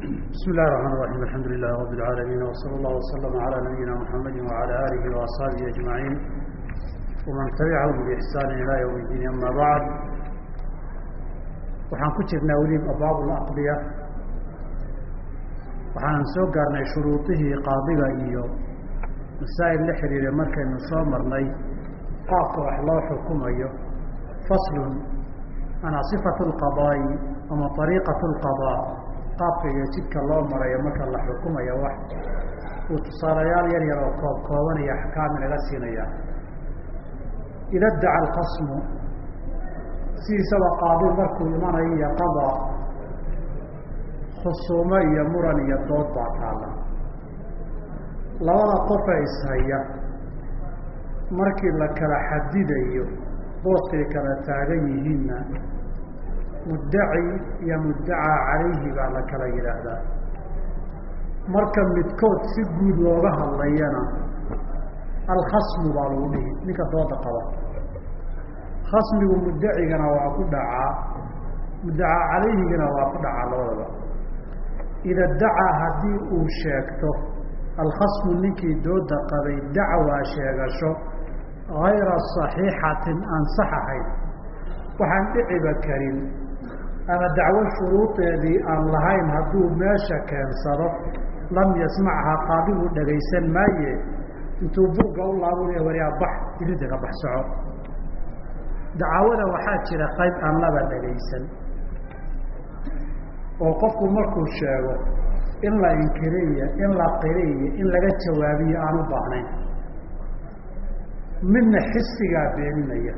بسم الله الرحمن الرحيم الحمد لله رب العالمين وصلى الله وسلم على نبينا محمد وعلى آله وأصحابه أجمعين ومن تبعهم بإحسان إلى يوم الدين أما بعد waxaan ku jirnaa weli abwaab al-aqdiya waxaan soo gaarnay shuruudihii qaadiga iyo masaa'il la xiriira markaynu soo marnay qaabka wax loo xukumayo faslun ana sifatu al-qadaa'i ama tariiqatu al-qadaa qaabka iyo jidka loo marayo marka la xukumayo wax uu tusaalayaal yar yar oo kooban iyo axkaam laga siinaya ida da'a al-qasmu siisaba qaadi markuu imanayo iyo qadaa khusuumo iyo muran iyo dood baa taala labada qof ee ishaya markii la kala xadidayo booskay kala taagan yihiinna muddaci iyo muddacaa calayhi baa la kala yidhaahdaa marka midkood si guud looga hadlayana alkhasmu baa lagu dhihi ninka dooda qaba khasmigu muddacigana waa ku dhacaa muddacaa calayhigana waa ku dhacaa labadaba ida dacaa haddii uu sheegto alkhasmu ninkii dooda qabay dacwaa sheegasho hayra saxiixatin aan sax ahayn waxaan dhiciba karin ama dacwo shuruudeedii aan lahayn hadduu meesha keensado lam yasmachaa qaadigu dhagaysan maaye intuu buugga u laabunaya wariyaa bax iridaga bax soco dacwada waxaa jira qayb aan laba dhagaysan oo qofku markuu sheego in la inkiriyo in la qiriyo in laga jawaabiyo aan u baahnayn midna xisigaa beeninaya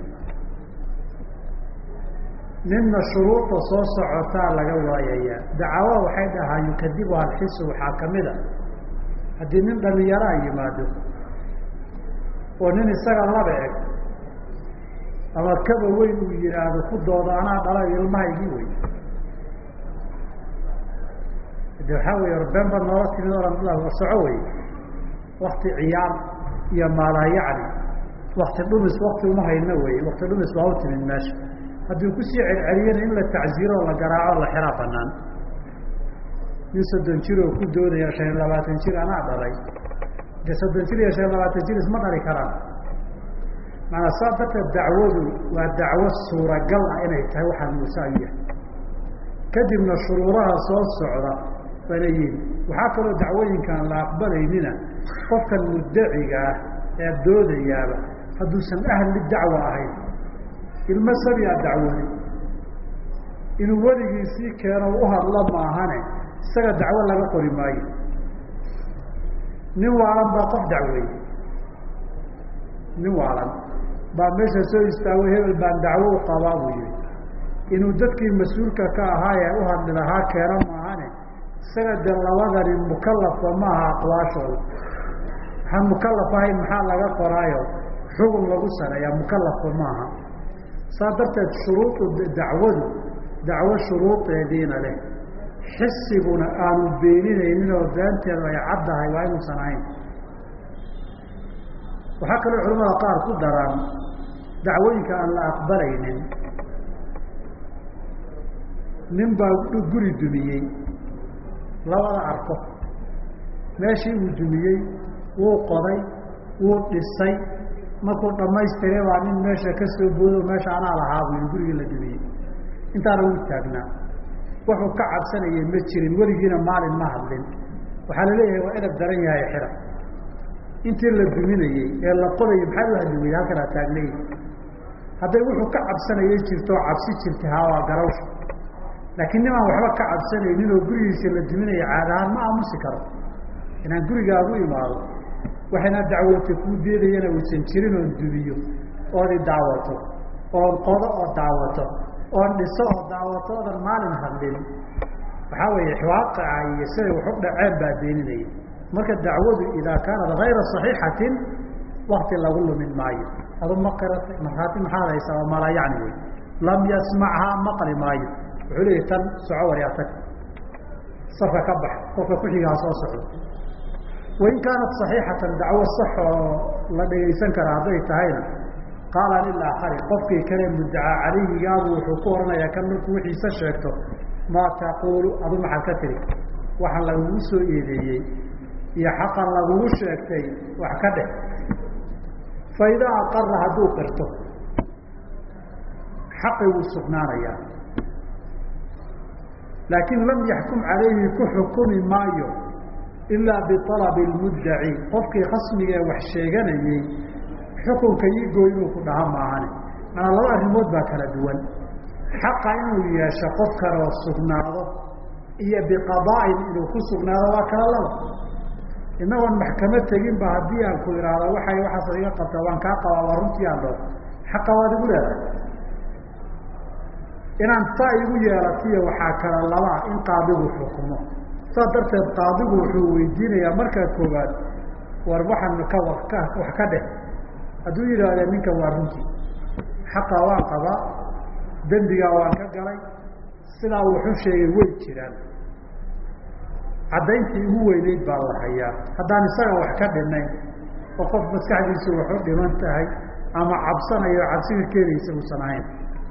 midna shuruuda soo socotaa laga waayayaa dacwo waxay dhahaa yukadibu alxisu waxaa kamid a haddii nin dhalinyaraa yimaado oo nin isaga laba eg ama kaba weyn uu yihaahdo ku dooda anaa dhala ilmahaygii wey de waxaa wey been baad noola timid oran soco wey wakti ciyaar iyo maalaayacni wakti dhumis wakti uma hayno wey wakti dhumis baa u timid meesha haddii kusii celceliyana in la tacziiro oo la garaaco la xiraa banaan nin 30 jir oo ku doodaya 25 jir anaa dhalay de 30 jir iyo 25 jir isma dhali karaan maanaa saa darteed dacwadu waa dacwo suuragal ah inay tahay waxaan muusaa yahay kadibna shuruuraha soo socda bayna yihiin waxaa kaloo dacwooyinkaan la aqbalaynina qofkan muddaciga ah ee doodayaaba hadduusan ahli dacwa ahayn ilmo sabiyaa dacwooday inuu weligiisii keeno u hadla maahane isaga dacwo laga qori maayo nin waalan baa qof dacweeyey nin waalan baa meesha soo istaago hebel baan dacwo u qabaa buu yihi inuu dadkii mas-uulka ka ahaa ee u hadli lahaa keeno maahane isaga de labadani mukalafba maaha aqwaashooda waxaan mukalaf ahayn maxaa laga qoraayo xugun lagu saneeyaa mukalafba maaha saa darteed shuruudu dacwadu dacwo shuruudeediina leh xisiguna aanu beeninaynin oo beenteedu ay caddahay waa inuusan ahayn waxaa kaloo culamada qaar ku daraan dacwooyinka aan la aqbalaynin nin baa guri dumiyey labada arko meeshii uu dumiyey wuu qoday wuu dhisay markuu dhamaystiray baa nin meesha ka soo boodo meesha anaa lahaa buu gurigii la dumiyey intaana wuu taagnaa wuxuu ka cabsanayay ma jirin weligiina maalin ma hadlin waxaa la leeyahay waa edab daran yahay xira intii la duminayey ee la qodayay maxaa u hadli weyday halkanaa taagnay hadday wuxuu ka cabsanayay jirto oo cabsi jirta haa waa garawsha laakiin nimaan waxba ka cabsanaynin oo gurigiisa la duminaya caadahaan ma aamusi karo inaan gurigaagu imaado waxayna dacwootay kuu deedayana uusan jirin oon dumiyo ood i daawato oon qodo oo daawato oon dhiso oo daawato oodan maalin hadlin waxaa weeye waaqica iyo siday wax u dhaceen baa beeninaya marka dacwadu idaa kaanat hayra saxiixatin wakti lagu lumin maayo adu ma qiratay markhaati maxaad haysaa oo mala yacni wey lam yasmachaa maqli maayo wuxuu leeyahy tan soco waryaa tag safka ka bax qofka kuxigaa soo socdo wain kaanat saxiixatan dacwo sax oo la dhagaysan karaa hadday tahayna qaala lilaakari qofkii kale muddacaa calayhigaabu wuxuu ku oranayaa kan markuu wixiisa sheegto maa taquulu adu maxaad ka tiri waxa lagugu soo eedeeyey iyo xaqan lagugu sheegtay wax ka dheh faidaa aqara hadduu qirto xaqi wuu sugnaanayaa laakiin lam yaxkum calayhi ku xukumi maayo ilaa bialabi lmuddaci qofkii khasmiga ee wax sheeganayey xukunka ii gooy inuu ku dhaha maahane manaa laba arrimood baa kala duwan xaqa inuu yeesho qof kaloo sugnaado iyo biqadaa'in inuu ku sugnaado waa kala laba inagoon maxkamad teginba haddii aan ku idhaahdo waxaas iga qabta waan kaa qabaa waa runtii aan dhoo xaqa waad igu leedahay inaan saa igu yeelatiyo waxaa kala labaa in qaadigu xukumo saas darteed qaadigu wuxuu weydiinayaa markaa koowaad war waxaan wax ka dheh hadduu yidhaahda ninkan waa runtii xaqaa waan qabaa dembigaa waan ka galay sidaa wuxuu sheegay way jiraan caddayntii ugu weyneyd baa la hayaa haddaan isaga wax ka dhinayn oo qof maskaxdiisu waxu dhiman tahay ama cabsanayo cabsiga keenaysa uusan ahayn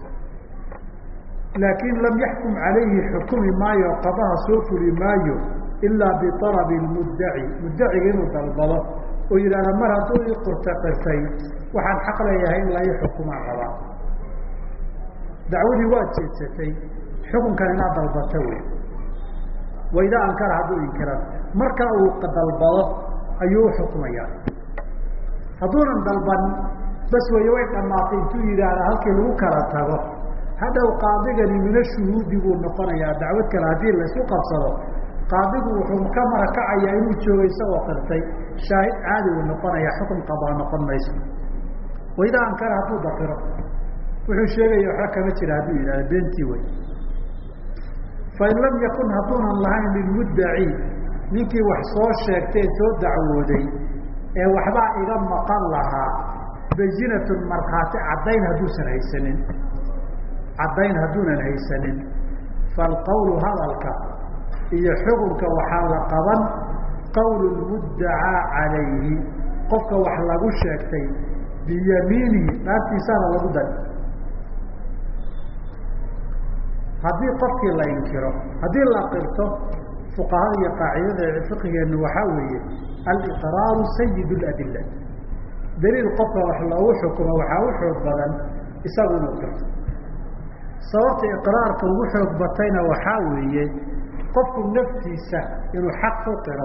laakiin lam yaxkum calayhi xukumi maayo qadaha soo fuli maayo ilaa bialabi lmuddaci muddaciga inuu dalbado oo yidhahda mar hadduu ii qirtay waxaan xaq leeyahay in la ii xukumaa qabaa dacwadii waad jeedsatay xukunkan inaad dalbata wey waidaa ankara hadduu inkiran marka uu dalbado ayuu u xukumayaa hadduunan dalban bas weeye way dhammaatay intuu yidhaahda halkii lagu kala tago hadhow qaadigani mina shuhuudi buu noqonayaa dacwad kale haddii la isu qabsado qaadigu wuxuu ka marakacayaa inuu joogo isagoo qirtay shaahid caadi uu noqonayaa xukun qadaa noqon mayso waidaa ankara hadduu dafiro wuxuu sheegaya waxba kama jira hadduu yidhahda beentii wey fain lam yakun hadduunan lahayn lilmuddaci ninkii wax soo sheegtay soo dacwooday ee waxbaa iga maqan lahaa bayinatun markhaati caddayn hadduusan haysanin caddayn hadduunan haysanin falqawlu hadalka iyo xukunka waxaa la qaban qawlu lmuddacaa calayhi qofka wax lagu sheegtay biyamiinihi dhaartiisaana lagu dari haddii qofkii la inkiro haddii la qirto fuqahada iyo qaacidada fiqigeennu waxaa weeye aliqraaru sayid ladilla daliil qofka wax loogu xukumo waxaa u xoog badan isagu inuu qirto sababta iqraarka ugu xoog batayna waxaa weeye qofku naftiisa inuu xaq ku qiro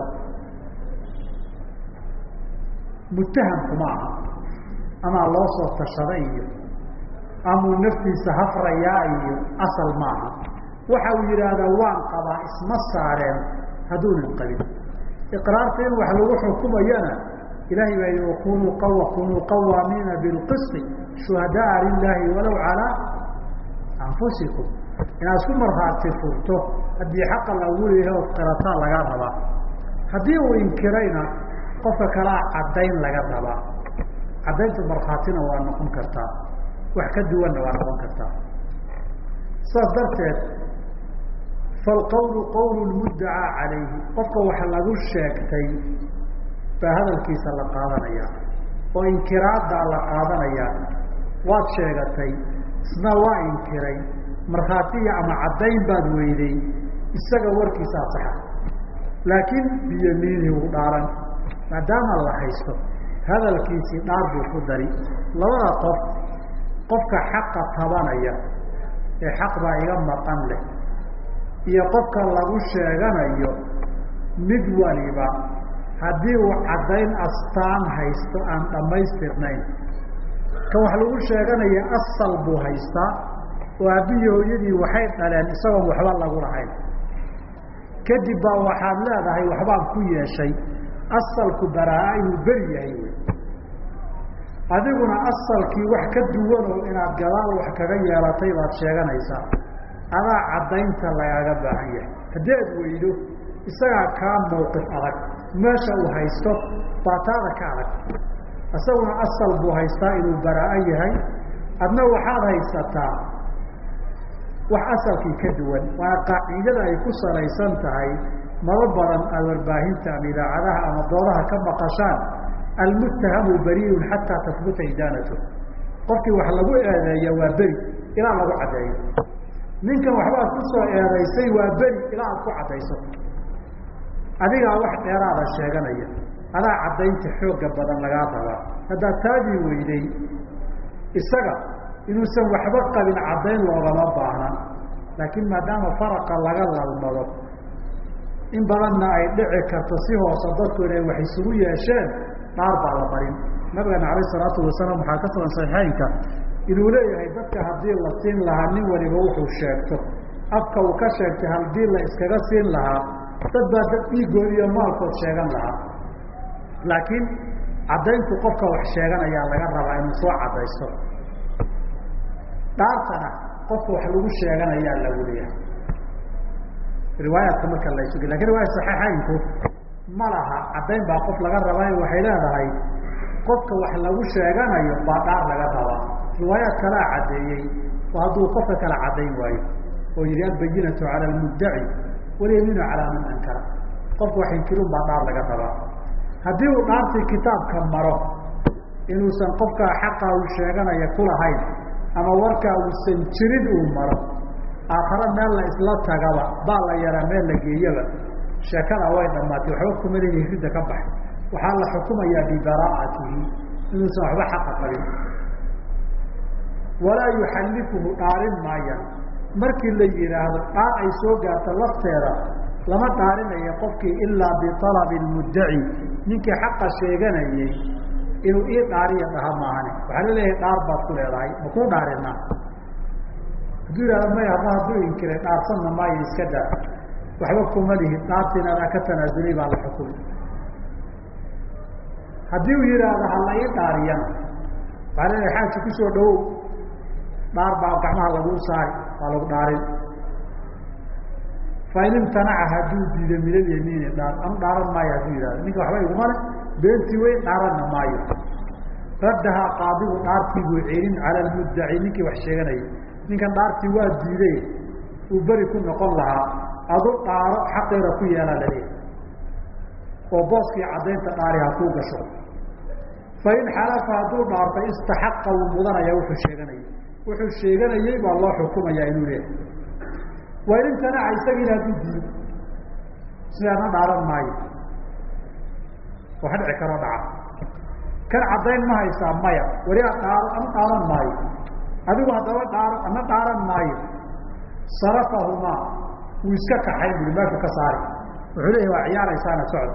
muttahamkuma aha amaa loo soo tashaday iyo amuu naftiisa hafrayaa iyo asal maaha waxa uu yidhaahdaa waan qabaa isma saareen hadduunan qabin iqraarta in wax lagu xukumayana ilaahay baa yidhi kunuu qawaamiina bilqisti shuhadaaa lilaahi walow calaa anfusikum inaad isku markhaati furto haddii xaqa lagu leeyahay ood qirataa laga rabaa haddii uu inkirayna qofka kalaa caddayn laga rabaa caddayntu markhaatina waa noqon kartaa wax ka duwanna waa noqon kartaa saas darteed falqawlu qawlu lmuddacaa calayhi qofka wax lagu sheegtay baa hadalkiisa la qaadanayaa oo inkiraaddaa la qaadanayaa waad sheegatay isna waa inkiray markhaatiya ama caddayn baad weyday isaga warkiisaa saxa laakiin biyamiinihi uu dhaaran maadaama la haysto hadalkiisii dhaar buu ku dari labada qof qofka xaqa tabanaya ee xaq baa iga maqan leh iyo qofka lagu sheeganayo mid waliba haddii uu caddayn astaan haysto aan dhammaystirnayn kan wax lagu sheeganaya asal buu haystaa oo aabbiyi hooyadii waxay dhaleen isagoon waxba lagu lahayn kadib baa waxaad leedahay waxbaan ku yeeshay asalku baraa inuu beri yahay wey adiguna asalkii wax ka duwan oo inaad gadaal wax kaga yeelatay baad sheeganaysaa adaa caddaynta lagaaga baahan yahay haddii aad weydo isagaa kaa mawqif adag meesha uu haysto baa taada ka adag isaguna asal buu haystaa inuu baraa yahay adna waxaad haysataa wax asalkii ka duwan waana qaacidada ay ku salaysan tahay maba badan aad warbaahinta ama idaacadaha ama doodaha ka maqashaan almuttahamu bariun xataa tahbuta idaanatu qofkii wax lagu eedeeya waa beri ilaa lagu caddeeyo ninkan waxbaad ku soo eedaysay waa beri ilaa aad ku caddayso adigaa wax dheeraada sheeganaya adaa caddaynta xoogga badan lagaa rabaa haddaad taadii weyday isaga inuusan waxba qabin caddayn loogama baahna laakiin maadaama faraqa laga lalmado in badanna ay dhici karto si hoose dadku inay wax isugu yeesheen dhaar baa la barin nabigana calayh isalaatu wasalaam waxaa ka sugan saxiixeynka inuu leeyahay dadka haddii la siin lahaa nin waliba wuxuu sheegto afka uu ka sheegtay haddii la iskaga siin lahaa dad baa dad dhiigood iyo maalkood sheegan lahaa laakiin caddayntu qofka wax sheeganayaa laga rabaa inuu soo caddaysto dhaartana qofka wax lagu sheeganayaa lagu leeyahay riwaayaadka marka la isugi lakin riwaayat saxiixeynku ma laha caddayn baa qof laga rabaa waxay leedahay qofka wax lagu sheeganayo baa dhaar laga rabaa riwaayaad kalaa caddeeyey oo hadduu qofka kala caddayn waayo oo yidhi albayinatu cala almuddaci walyamiinu calaa man ankara qofka wax inkirun baa dhaar laga rabaa haddii uu dhaartii kitaabka maro inuusan qofkaa xaqa uu sheeganaya ku lahayn ama warkaa uusan jirin uu maro aakhare meel la isla tagaba baa la yaraa meel la geeyaba sheekada way dhammaatay waxba kuma leeyihi ridda ka baxay waxaa la xukumayaa bibaraa'atihi inuusan waxba xaqa qabin walaa yuxallifuhu dhaarin maayan markii la yidhaahdo dhaar ay soo gaarto lafteeda lama dhaarinayo qofkii ilaa bialabi lmuddaci ninkii xaqa sheeganayey inuu ii dhaariya dhaha maahane waxaa la leeyahay dhaar baad ku leedahay ma kuu dhaarinaa hadduu yidhahdo maya ama hadduu inkiray dhaarsanna maayo iska daa waxba kuma lihi dhaartiina adaa ka tanaasulay baa la xukumi haddii uu yidhaahdo ha la ii dhaariyana waxaa la leeyahay xaaji kusoo dhawow dhaar baa gacmaha laguu saari waa lagu dhaarin fain imtanaca hadduu diido min alyamiini dhaar ama dhaaran maayo hadduu yidhahdo ninka waxba iguma le beentii weyn dhaaranna maayo raddahaa qaadigu dhaartii buu celin cala almuddaci ninkii wax sheeganayay ninkan dhaartii waa diiday uu beri ku noqon lahaa adu dhaaro xaqeeda ku yeelaa laleeyahay oo booskii caddaynta dhaari ha kuu gasho fain xalafa hadduu dhaartay istaxaqa wuu mudanaya wuxuu sheeganayay wuxuu sheeganayey baa loo xukumayaa inuu leeyahay wain imtanaca isagiina hadduu diido sidaana dhaaran maayo waxa dhici karoo dhaca kan caddayn ma haysaa maya weli a dhaaro ama dhaaran maayo adigu haddaba dhaaro ama dhaaran maayo sarafahumaa wuu iska kaxayn bui meeshu ka saari wuxuu leeyahy waa ciyaaraysaana socod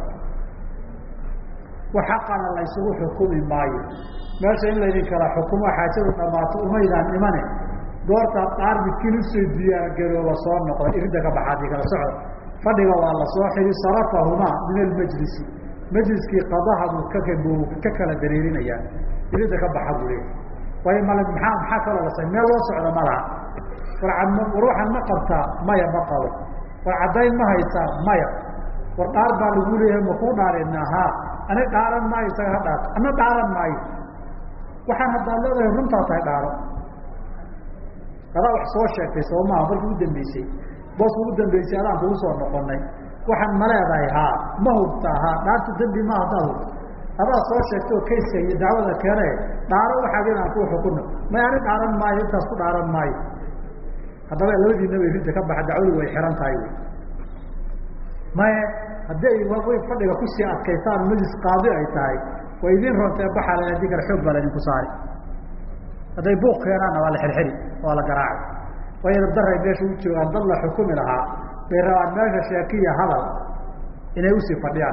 wax xaqana la ysugu xukumi maayo meesha in laydin kala xukumo xaajadu dhammaato umaydaan imane goortaad dhaar midkiin usoo diyaargarooba soo noqday irinta ka baxaadii kala socda fadhiga waa la soo xiri sarafahumaa min almajlisi majliskii qadaha buu ka kala dareerinayaa irinta ka baxa buu leeyahy waayo mal maxaa kaloo la say meel loo socdo ma laha war waxaan ma qabtaa maya ma qabo war caddayn ma haysaa maya war dhaar baa lagu leeyahay ma kuu dhaarinaa haa ani dhaaran maayo isaga ha dhaarto ana dhaaran maayo waxaan haddaad leedahay runtaa tahay dhaaro adaa wax soo sheegtay soo maha markii ugu dambeysay boos ugu dambeysay adaan kugu soo noqonay waxaan ma leedahay haa ma hubtaa haa dhaartu dembi ma haddaad hubto adaa soo sheegtay oo kayska iyo dacwada keene dhaaro waxaad inaan kuu xukunno may ani dhaaran maayo intaas ku dhaaran maayo haddaba labadiinaba rinta ka baxa dacwadu way xihan tahay wy maye haddii ay way fadhiga kusii adkaystaan majlis qaadi ay tahay way idin rontee baxale haddii kale xoog baa laydinku saari hadday buuq keenaanna waa la xirxiri waa la garaacay waayo dabdaray meesha u joogaan dad la xukumi lahaa bay rabaan meesha sheekiya hadal inay usii fadhiyaan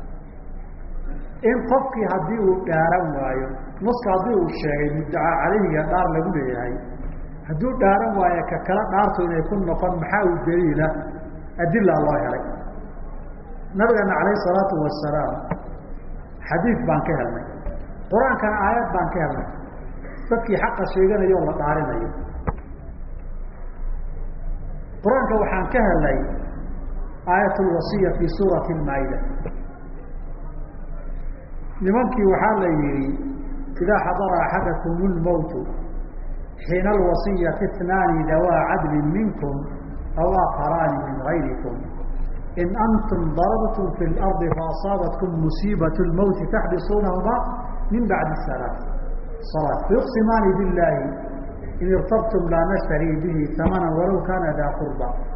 in qofkii haddii uu dhaaran waayo nuska haddii uu sheegay muddacaa calayhiga dhaar lagu leeyahay hadduu dhaaran waayo ka kala dhaartu inay ku noqon maxaa uu daliila adilaa loo helay nabigana calayhi salaatu wasalaam xadiid baan ka helnay qur-aankana aayad baan ka helnay dadkii xaqa sheeganayo oo la dhaarinayo qur-aanka waxaan ka helnay aayat lwasiya fii suurati lmaa-ida nimankii waxaa la yihi idaa xadara axadakum lmowtu xiina alwasiyati اثnaani dawaa cadli minkum aw aakaraani min gayrikum in antum darabtum fi اlardi faasaabatkum musiibaة اlmowti taxbisuunahuma min bacdi salaa fayuqsimaani biاllahi in irtabtum laa nashtarii bihi amana walow kaana daa qurba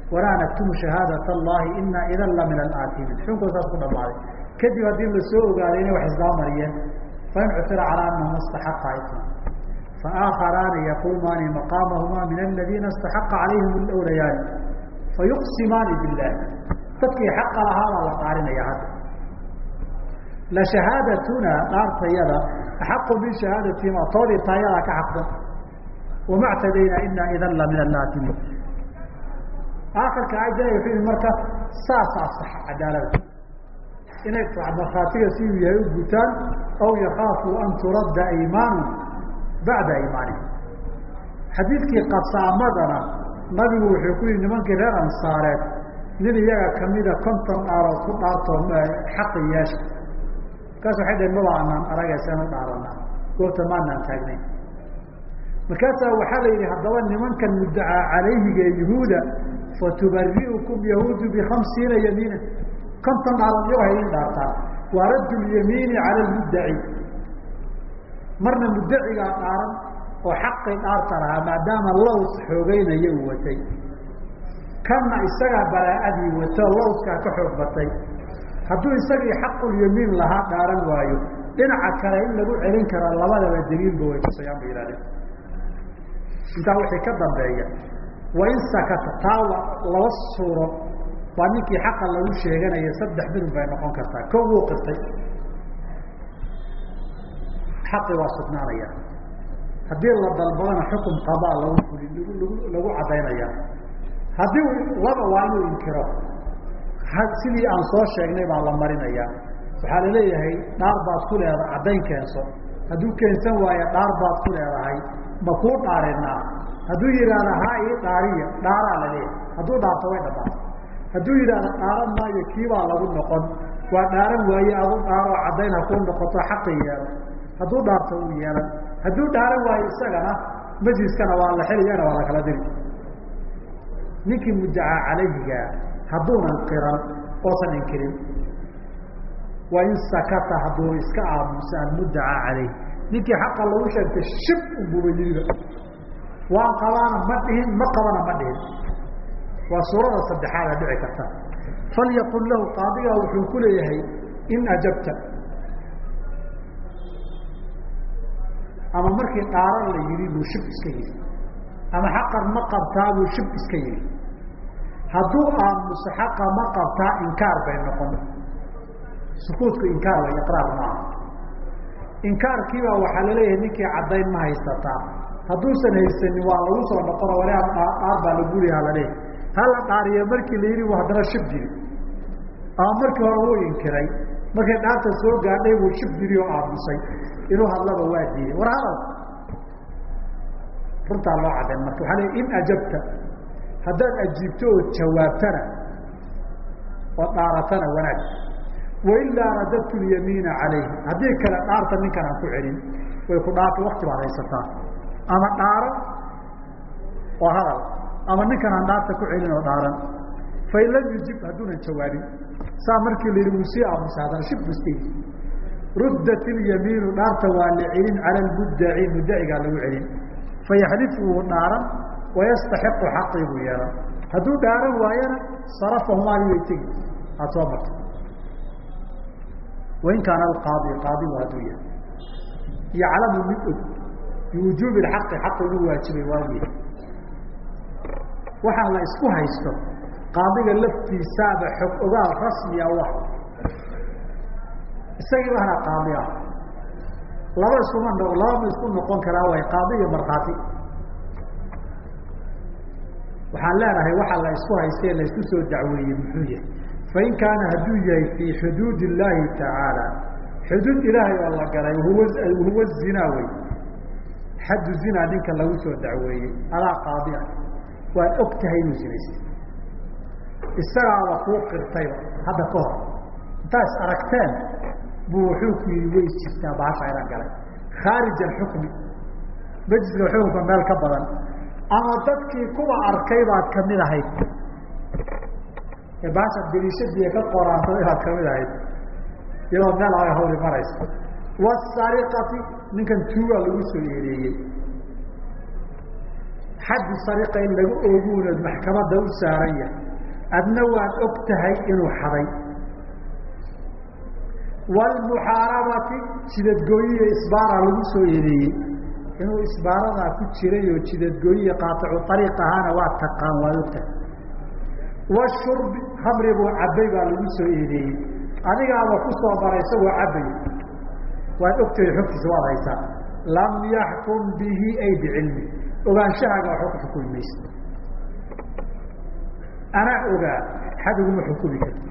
walaa naktumu shahaadat allahi ina idan la min alaatimiin xukunkood saas ku dhamaaday kadib haddii la soo ogaaday inay wax isdaamariyeen fain cusira calaa anahuma istaxaqa isma faaakharaani yaquumaani maqaamahuma min aladiina istaxaqa calayhim alawlayaani fayuqsimaani billahi dadkii xaqa lahaabaa la dhaarinaya hadda la shahaadatuna dhaartayada axaqu min shahaadatihima toodii taayadaa ka xaqdan wama ctadaynaa ina idan la min alaatimiin aakhirka aayadda wuxuu yihi marka saasaa sax cadaalada inay markhaatiga siduu yahay u gutaan aw yakaafu an turadda aymaanu bacda aymaanihim xadiidkii qasaamadana nabigu wuxuu ku yihi nimankii reer ansaareed nin iyaga kamida konton dhaarood ku dhaartoo xaqi yeesha markaas waxay dhaheen maba anaan aragaysan u dhaarana goobta maanaan taagnayn markaasaa waxaa la yidhi haddaba nimankan muddacaa calayhiga yuhuuda fatubari'ukum yahuudu bikamsiina yamiina konton dhaarood iyago ha idin dhaartaan waa raddu lyamiini cala lmuddaci marna muddacigaa dhaaran oo xaqii dhaarta lahaa maadaama laws xoogeynaya uu watay kanna isagaa baraa'adii wato lawskaa ka xoog batay hadduu isagii xaqulyamiin lahaa dhaaran waayo dhinaca kale in lagu celin karo labadaba daliilba way tusayaan ba yihahdeen intaa wixii ka dambeeya wain sakata taa laba suuro waa ninkii xaqa lagu sheeganaya saddex midun bay noqon kartaa ko wuu qirtay xaqi waa sugnaanaya haddii la dalbadana xukum qadaa lagu cadaynaya haddii laba waa inuu inkiro sidii aan soo sheegnay baa la marinaya waxaa laleeyahay dhaar baad ku leedahay caddayn keenso hadduu keensan waayo dhaar baad ku leedahay ma kuu dhaarinaa hadduu yidhaahda haa ii dhaariya dhaaraa la leeyahay hadduu dhaarto way dhamaata hadduu yidhaahda dhaaran maayo kiibaa lagu noqon waa dhaaran waaye adu dhaaroo caddayn ha kuu noqoto xaqi yeelo hadduu dhaarto uu yeelan hadduu dhaaran waayo isagana majliskana waa la xeligana waa la kala diri ninkii muddacaa calayhiga hadduunan qiran oosan inkirin wain sakata hadduu iska aamusa almuddacaa calayh ninkii xaqa lagu sheegtay shib unbuba yidida waan qabaana ma dhihin ma qabana ma dhihin waa suurada saddexaada dhici karta falyaqul lahu qaadigaa wuxuu ku leeyahay in ajabta ama markii dhaaran la yidhi buu shib iska yidhi ama xaqan ma qabtaa buu shib iska yidhi hadduu aamuso xaqa ma qabtaa inkaar bay noqon sukuudku inkaar way iqraar maaha inkaarkiibaa waxaa laleeyahay ninkii caddayn ma haysataa hadduusan haysanin waa lagu soo noqono walaa dhaar baa lagu leeyaha laleeyahay hala dhaariyo markii la yidhi buu haddana shib jiri ama markii hore wuu inkiray markay dhaarta soo gaadhay buu shib jiri oo aamusay inuu hadlaba waa diiday war hadal runtaa loo caddayn marka waxaa leey in ajabta haddaad ajiibto oo jawaabtana oo dhaaratana wanaag wailaa radadtu lyamiina calayhi haddii kale dhaarta ninkan aan ku celin way ku dhaartay wakti baad haysataa ama dhaaran oo hadal ama ninkan aan dhaarta ku celin oo dhaaran fain lam yujib hadduunan jawaabin saa markii la yidhi wuu sii aamusa haddana shib bu iska yidhi ruddat ilyamiinu dhaarta waa la celin cala lmuddaci muddacigaa lagu celin fayaxlifu wuu dhaaran wayastaxiqu xaqii buu yeelan hadduu dhaaran waayana sarafahumaadi way tegi aada soo martay wain kaana alqaadi qaadigu hadduu yahay yaclamu mid og biwujuubi lxaqi xaqi inuu waajibay waagiya waxaan la isku haysto qaadiga laftiisaaba xog ogaal rasmiya u ah isagii bahna qaadi ah laba ma isku noqon karaa way qaadi iyo markhaati waxaan leenahay waxaa la isku haystee la isku soo dacweeyey muxuu yahay fain kaana hadduu yahay fii xuduud illaahi tacaala xuduud ilaahay oo la galay huwa zinaa wey xaddu zinaa ninka lagu soo dacweeyey adaa qaadi ah waad og tahay inuu zinaystay isagaaba kuu qirtayba hadda ka hor intaa is aragteen buu wuxuu ku yidhi way jirtaa baasha ina galay khaarij alxukmi majliska xukunka meel ka badan ama dadkii kuwa arkay baad kamid ahayd ee baasha daliishadiiya ka qoraansaday baad kamid ahayd iyadoo meel ay hawli marayso wasariqati ninkan tuugaa lagu soo eedeeyey xaddu sariqa in lagu ooguunood maxkamadda u saaran yahay adna waad og tahay inuu xaday waalmuxaarabati jidadgooyiya isbaaraa lagu soo eedeeyey inuu isbaaradaa ku jiray oo jidadgooyiya qaaticu ariiq ahaana waa taqaan waad og tahay washurbi khamri buu cabbay baa lagu soo eedeeyey adigaaba ku soo baray isagoo cabbay waad og tahay xogtiisa waad haysaa lam yaxkum bihi ay bicilmi ogaanshahaaga waxba ku xukumi maysa anaa ogaa xadiguma xukumi karto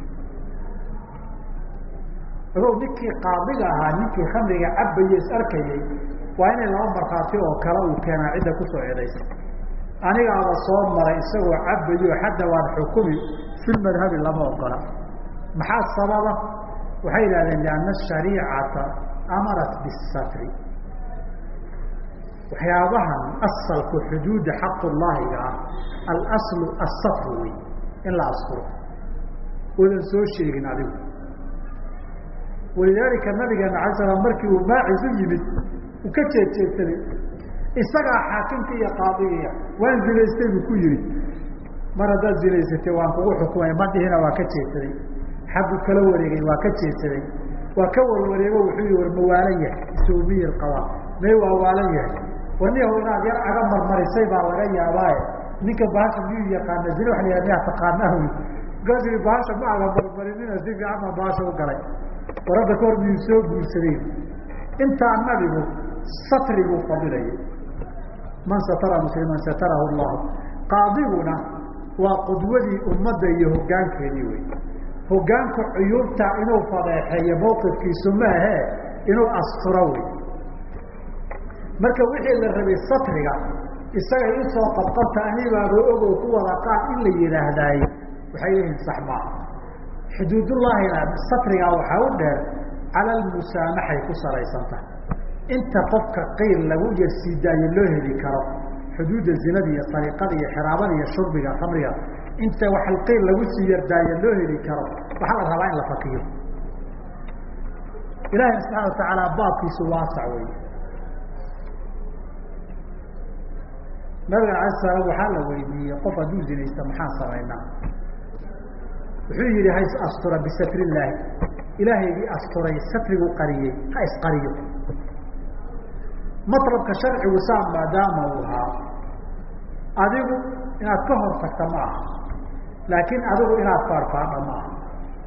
ogow ninkii qaadiga ahaa ninkii khamriga cabbaye is arkayay waa inay laba markhaati oo kale uu keenaa cidda kusoo eedaysa anigaaba soo maray isagoo cabbayo xadda waan xukumi filmadhabi lama ogola maxaa sababa waxay yidhahdeen lianna ashariicata amarat bisatri waxyaabahan asalku xuduuda xaqullaahiga ah alaslu asatru wey in la asturo oodan soo sheegin adigu walidaalika nabigeena alay slam markii uu maacis u yimid uu ka jeedjeedsaday isagaa xaakimka iyo qaadigiya waan zinaystay buu ku yihi mar haddaad zinaysatay waan kugu xukumay ma dhihina waa ka jeedsaday xaggu kala wareegay waa ka jeedsaday waa ka warwareego wuxuu yihi war mawaalan yahay isawmiyil qabaa may waa waalan yahay warniyahu inaad yar aga marmarisay baa laga yaabaaye ninka bahasha miyuu yaqaana zina waa la yihah miyaa taqaanaa wy gaasii bahasha ma aga marmarinina si fiican baa bahasha u galay warada ka hor miyuu soo guursaday intaa nabigu satriguu fadilayay man satara musliman satarahu llahu qaadiguna waa qudwadii ummadda iyo hoggaankeedii wey hoggaanku cuyuubta inuu fadeexeeyo mawqifkiisu maahee inuu asturo wey marka wixii la rabay satriga isagay usoo qabqabta anibaaba ogoo ku wada qaad in la yidhaahdaaye waxay leeyihin sax maaha xuduudullaahina satrigaa waxaa u dheer cala almusaamaxay ku salaysan tahay inta qofka qiil lagu yarsiidaayo loo heli karo xuduudda zinada iyo sariqada iyo xiraabada iyo shurbiga khamriga inta wax qiil lagu sii yardaayo loo heli karo waxaa la rabaa in la fakiyo ilaahay subxaana watacaala baabkiisu waasac wey nabiga alay slam waxaa la weydiiyey qof hadduu zinaysta maxaan samaynaa wuxuu yihi ha is astura bisatri illaahi ilaahaygii asturay satrigu qariyey ha isqariyo matlabka sharcigu saa maadaama uu ahaa adigu inaad ka hor tagta ma aha laakiin adigu inaad faarfaadha ma aha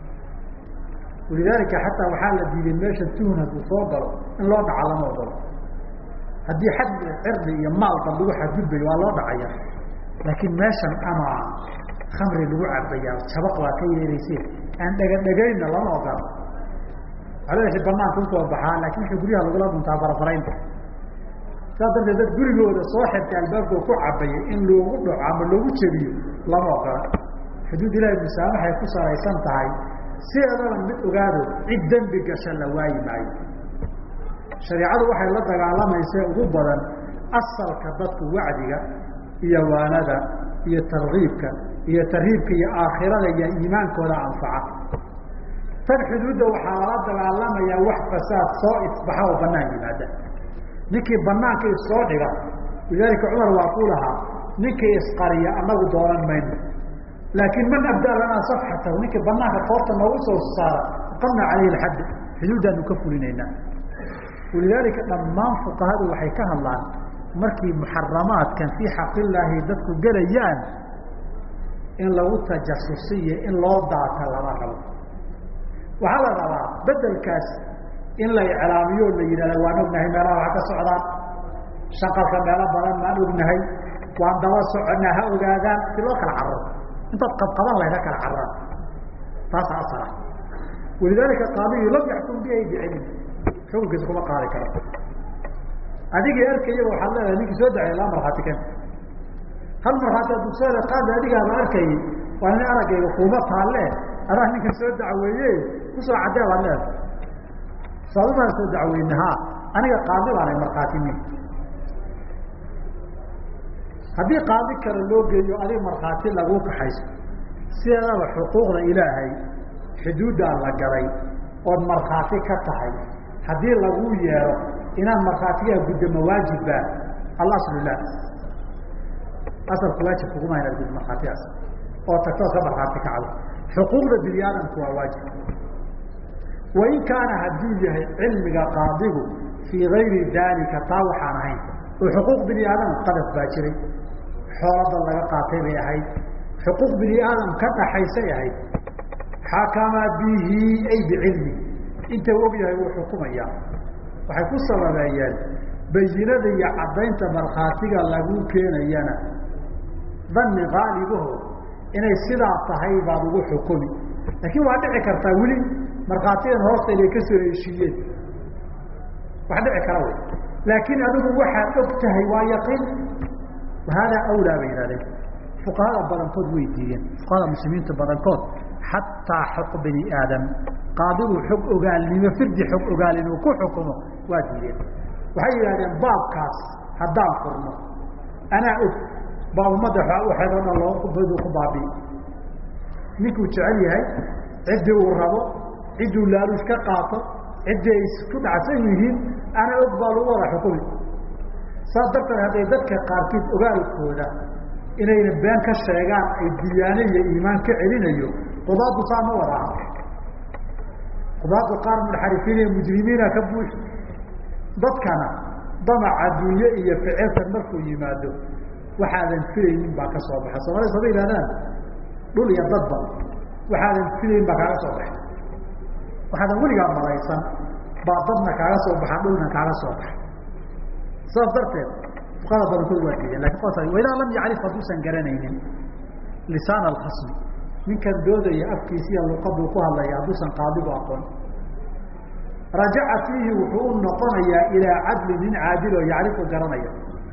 walidaalika xataa waxaa la diiday meesha tuhun hadduu soo galo in loo dhaca lama ogolo haddii xad cirdi iyo maalba lagu xadgudbayo waa loo dhacaya laakiin meeshan ama khamri lagu cabaya jabaq waa ka yeerayse aan dhegadhegayna lama ogola aladaasi banaanka usoo baxaa laakin waxay guryaha lagula dhuntaa farafaraynta saas darteed dad gurigooda soo xirtay albaabkoo ku cabaya in loogu dhaco ama loogu jebiyo lama ogola xuduud ilaahay musaamaxay ku salaysan tahay sideedaba mid ogaado cid dembi gasha la waayi maayo shareicadu waxay la dagaalamaysa ugu badan asalka dadku wacdiga iyo waanada iyo tarkiibka iyo tarhiibka iyo aakhirada iyo iimaankooda anfaca tan xuduudda waxaa lala dagaalamayaa wax fasaad soo isbaxa oo banaan yimaada ninkii banaanka issoo dhiga lidaalika cumar waa ku lahaa ninkii isqariya anagu dooran mayno laakiin man abdaa lanaa safxatahu ninkii banaanka qoorta noogu soo saara aqamna calayhi alxadd xuduuddaanu ka fulinaynaa walidaalika dhammaan fuqahadu waxay ka hadlaan markii muxaramaadkan fii xaqillaahi dadku gelayaan in lagu tajasusiyo in loo daata lama rabo waxaa la rabaa bedelkaas in la iclaamiyo la yidhahda waan ognahay meelaha wax ka socdaan shaqalka meelo badan maan ognahay waan daba soconnaa ha ogaadaan si loo kala cararo intaad qabqaban lahayd ha kala cararaan taasa asala walidaalika qaadiyu lam yaxkum bihi bicilmi xukunkiisa kuma qaadi karo adigii arkayaba waxaad leedahay ninkii soo dacay laa markhaati ken hal markhaati hadduu soo qaada adigaaba arkayay waa nin araggayga kuuma taalle adaa ninkan soo dacweeye kusoo caddee baad leedahay sababaha soo dacweyne ha aniga qaadi baanay markhaati min haddii qaadi kale loo geeyo adig markhaati laguu kaxayso sideedaba xuquuqda ilaahay xuduuddaa la galay ood markhaati ka tahay haddii laguu yeero inaad markhaatigaa guddamo waajibba alaslu lah asalku waajibkuguma inaad gudid markhaatigaas oo tagtoo ka markhaati kacdo xuquuqda bini aadamku waa waajib wain kaana hadduu yahay cilmiga qaadigu fii gayri daalika taa waxaan ahayn oo xuquuq bini aadam qadaf baa jiray xoolada laga qaatay bay ahayd xuquuq bini aadam ka dhaxaysay ahayd xakama bihi ay bicilmi inta og yahay wuu xukumaya waxay ku sababeeyeen bayinada iyo caddaynta markhaatiga lagu keenayana dhanni qaalibaho inay sidaa tahay baad ugu xukumi laakiin waa dhici kartaa weli markhaatigan hoosta inay ka soo heshiiyeen wax dhici kara wey laakiin adigu waxaad og tahay waa yaqiin wahaadaa awlaa bay yihahdeen fuqahada badankood way diideen fuqahada muslimiinta badankood xataa xog bini aadam qaadigu xog ogaalnimo firdi xog ogaal inuu ku xukumo waa diideen waxay yidhahdeen baabkaas haddaan furno anaa og baa ummadda waxeed oo dhan loodu ku baabi'i ninkuu jecel yahay ciddii uu rabo cidduu laaluush ka qaato ciddii ay isku dhacsan yihiin ana og baa lagu wada xukumi saas darteed hadday dadka qaarkiid ogaalkooda inayna been ka sheegaan ay diyaane iyo iimaan ka celinayo qudaaddu saa ma wada aha qudaaddu qaar munxarifiin iyo mujrimiina ka buuxi dadkana damac adduunye iyo ficilkan markuu yimaado waxaadan filaynin baa ka soo baxa soomaalida sada yihahdaan dhul iyo dadba waxaadan filayn baa kaaga soo baxay waxaadan weligaa malaysan baa dadna kaaga soo baxa dhulna kaaga soo baxa saas darteed fuqahada badankood waa diideen lakin qosa waidaa lam yacrif hadduusan garanaynin lisaan alkhasmi ninkan doodaya afkiisa iyo luqaduu ku hadlaya hadduusan qaadigu aqoon rajaca fiihi wuxuu u noqonayaa ilaa cadli nin caadil oo yacrifu garanaya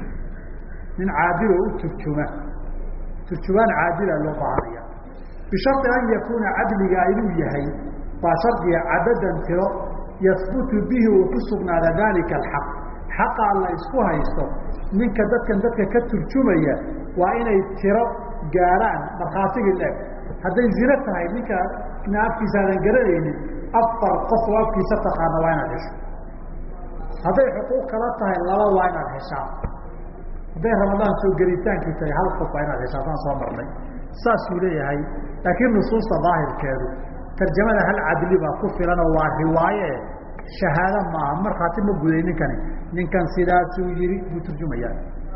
nin caadil oo u turjumaan caadila loo baahanaya bisharti an yakuuna cadliga inuu yahay waa shardiga cadadan tiro yahbutu bihi uu ku sugnaada dalika alxaq xaqaa la isku haysto ninka dadka ka turjumaya waa inay tiro gaaraan markhaatigii leeg hadday zino tahay ninka afkiisa aadan garanaynin 4 qof oo afkiisa taqaana waa inaad hesho hadday xuquuq kala tahay 2 waa inaad heshaa hadday ramadaan soo gelitaankii tahay 1 qof waa inaad heshaa saan soo marnay saasuu leeyahay laakiin nusuusta daahirkeedu tarjamada hal cadli baa ku filan oo waa riwaaye shahaado maaha markhaati ma guday ninkan sidaasuu yihi buu turjumayaa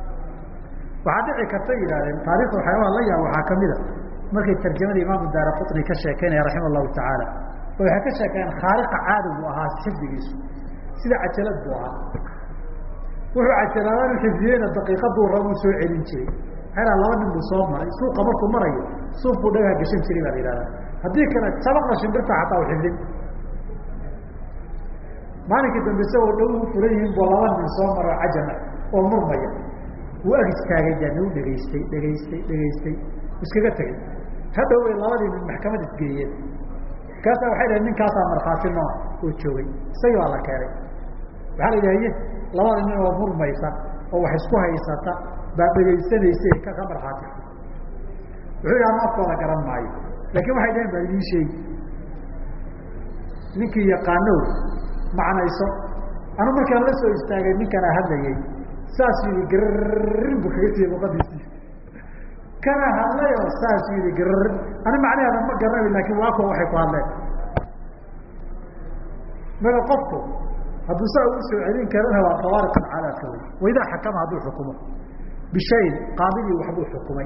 waxaa dhici karta yidhahdeen taarikhda waxyaabaha la yaab waxaa kamida markay tarjamada imaamu daaraqutni ka sheekeynaya raxima allahu tacaala oo waxay ka sheekeen khaaliqa caadigu ahaa xifdigiisu sida cajalad buu ahaa wuxuu cajaladaan xifdiyeyna daqiiqaduu rabuu soo celin jiray xeelaa 2 nin buu soo maray suuqa markuu marayo suuq buu dhagaa gashan jiray baa la yihahdaa haddii kale sabaqda shimbirta xataa u xifdin maalinkii dambe isagoo dhow u furan yihiin buu 2 nin soo maro cajama oo murmaya wuu ag istaagay jaana u dhegaystay iskaga tegey hadhow ay 2 nin maxkamad isgeeyeen kaasaa waxay dhaheen ninkaasaa markhaati noo oo joogay isagii baa la keenay waxaa la yidhahaye 2 nin oo murmaysa oo wax isku haysata baa dhegaysanaysa ka markhaati wuxuu yidhi ama afkooda garan maayo laakiin waxay dhaheen baa idiin sheegi ninkii yaqaanow macnayso anu markaan la soo istaagay ninkanaa hadlayay saas yidhi garrin buu kaga siiyey luqadiisii kana hadlay oo saas yidhi garrin ani macnaheeda ma garanayo laakiin waa kuwa waxay ku hadleen mada qofku hadduu saa ugu soo celin karana waa qawaariq alcaadaadka wey waidaa xakama hadduu xukumo bishayin qaadigii waxbuu xukumay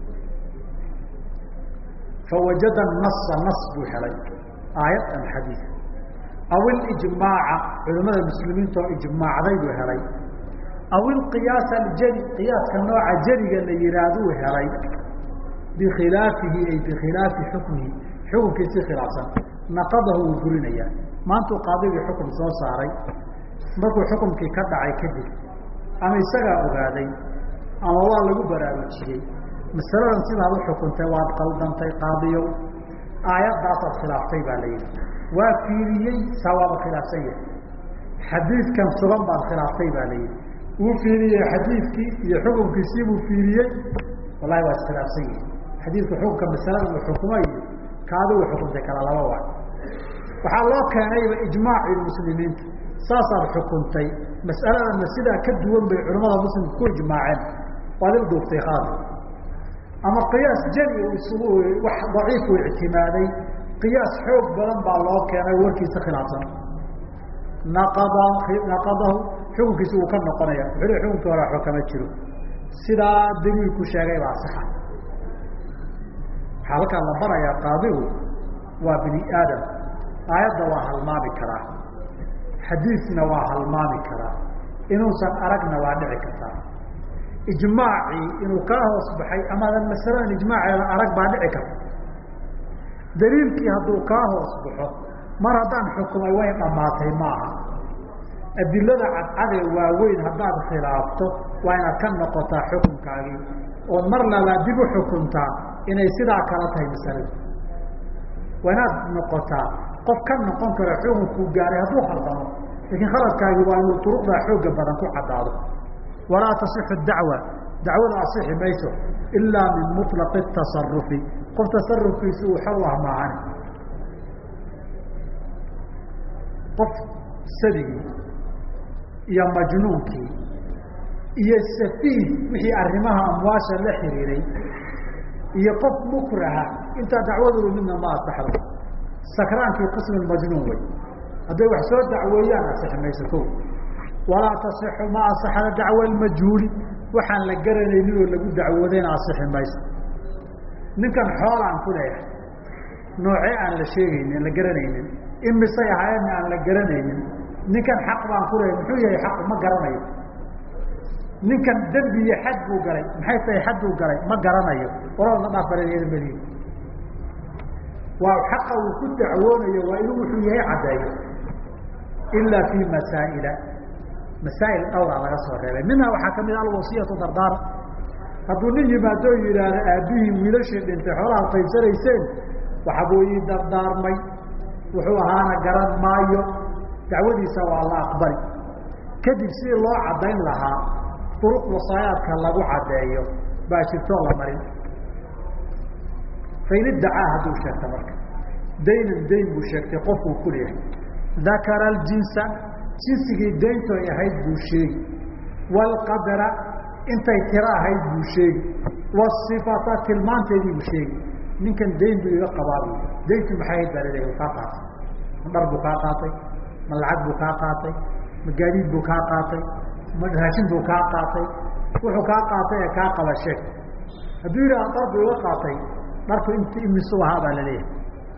fawajada nasa nas buu helay aayad ama xadiid aw ilijmaaca culimada muslimiinta oo ijmaacday buu helay aw ilqiyaas aljali qiyaaska nooca jaliga la yihahduu helay bikhilaafihi ay bikhilaafi xukmihi xukunkiisii khilaafsan naqadahu wuu burinayaa maantuu qaadigii xukun soo saaray markuu xukunkii ka dhacay kadib ama isagaa ogaaday ama waa lagu baraarujiyey masaladan sidaad u xukuntay waad qaldantay qaadiyow aayaddaasaad khilaaftay baa la yidhi waa fiiriyey saa waaba khilaafsan yahay xadiidkan sugan baad khilaaftay baa la yidhi wuu fiiriyey xadiidkii iyo xukunkiisii buu fiiriyey wallahi waa iskhilaafsan yihi xadiidku xukunka masaladan uu xukumay iyo kaadigu xukuntay kala 2 waa waxaa loo keenayba ijmaaci muslimiinta saasaad xukuntay mas'aladana sidaa ka duwan bay culamada muslimka ku ijmaaceen وهذا الدكتور خاطئ أما قياس جميع ويسوي ضعيف واعتمادي قياس حب بلن بالله كان يوركي سخلاصا نقضه حكم كسو كم نقنيا حلو حكم كورا حكم تشرو سدا دليل كشاغي واصحة حالك الله برا يا قاضي وابني آدم آيات واها الما بكرا حديثنا واها الما بكرا إنه سن أرقنا وادعي كتا إجماعي إنه كاهو صبحي أما المسألة الإجماعي أرق بادعي كتا دليل كي هدو كاهو صبحه مرضان حكم وين أماتي معها الدلالة على واوين هداد خلافته وين كان نقطع حكم كاغي ومر لا ديبو حكمتا إن يصير كلاتها مسألة وين نقطع قف كان نقون كره حكم كوجاري هدو خلطانه لكن خلاص كاغي وانو طرق لا حوج بدن كو عداده ولا تصح الدعوة دعوة لا صح ميسو إلا من مطلق التصرف قف تصرف في سوء حوه معاني قف سري يا مجنونكي يا سفيه وحي أرمها أمواشا لحريري يا قف مكرها انت دعوة منا ما أتحرم سكران في قسم المجنون وي هذا وحسود دعويانا صح ما يسكون ولا تصح ما أصح دعوة المجهول وحن لقرني منه اللي دعوتين أصح ما يسكون نكن حال عن كل نوعي عن الشيء اللي قرنين إما صيحين عن لقرنين نكن حق عن كل محوية حق ما قرنيه نكن دنبي حد وقري محيط حد وقري ما قرنيه ولا نضع فريق المدينة وحقه وكد عوانيه وإنه محوية عدايه إلا في مسائل الأولى على رسول الله منها وحكم الوصية دردار hadduu nin yimaado yidhaahdo aabbihii wiilashii dhintay xoolaha qaybsanayseen waxabuu ii dardaarmay wuxuu ahaana garan maayo dacwadiisa waa la aqbali kadib si loo caddayn lahaa duruq wasaayaadka lagu caddeeyo baa jirtoo la marin fain iddacaa hadduu sheegta marka daynan dayn buu sheegtay qofkuu ku leeyahay dakara aljinsa jinsigii dayntoy ahayd buu sheegi waalqadara intay tira ahayd buu sheegi wasifata tilmaanteedii buu sheegi ninkan dayn buu iga qabaabi dayntu maxay ahayd baa laleeyahay kaa qaatay ma dhar buu kaa qaatay ma lacag buu kaa qaatay ma gaadiid buu kaa qaatay ma raashin buu kaa qaatay wuxuu kaa qaatay ee kaa qaba sheeg hadduu yidhaha dhar buu iga qaatay dharku inta imisuu ahaa baa laleeyahay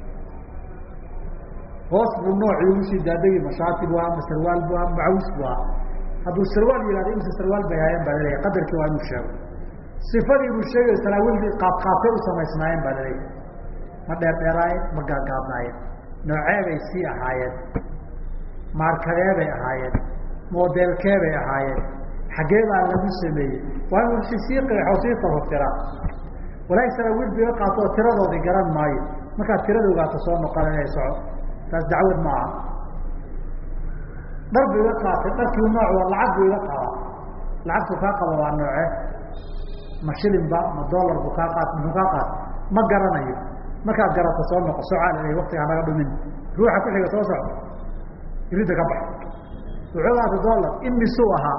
hoos buu noocii ugu sii daadegi mashaati buu ahaa ma sarwaal buu ahaa macawis buu ahaa hadduu sarwaal yihahdo imse sarwaal bay haayeen baa laleeyahay qadarkii waa inuu sheego sifadii buu sheegay saraawiilkii qaabqaabtay u samaysnaayeen baa laleeyahay ma dheerdheeraayeen ma gaagaabnaayeen noocee bay sii ahaayeen maarkadee bay ahaayeen moodeelkee bay ahaayeen xaggee baa lagu sameeyey waa inuu sii qeexo sii tafafiraa walaahi saraawiil biga qaato oo tiradoodii garan maayo markaad tirada ogaato soo noqon inay soco taas dacwad ma aha dhar buu iga qaatay dharkii nooc waa lacag buu iga qabaa lacagtuu kaa qaba waa nooce ma shilinba ma dollar buu kaa qaat muxuu kaa qaatay ma garanayo markaad garato soo noqo socaal inay waktigaa naga dhumin ruuxa ku xiga soo socdo iridda ka bax wuxuu qaatay dollar imisuu ahaa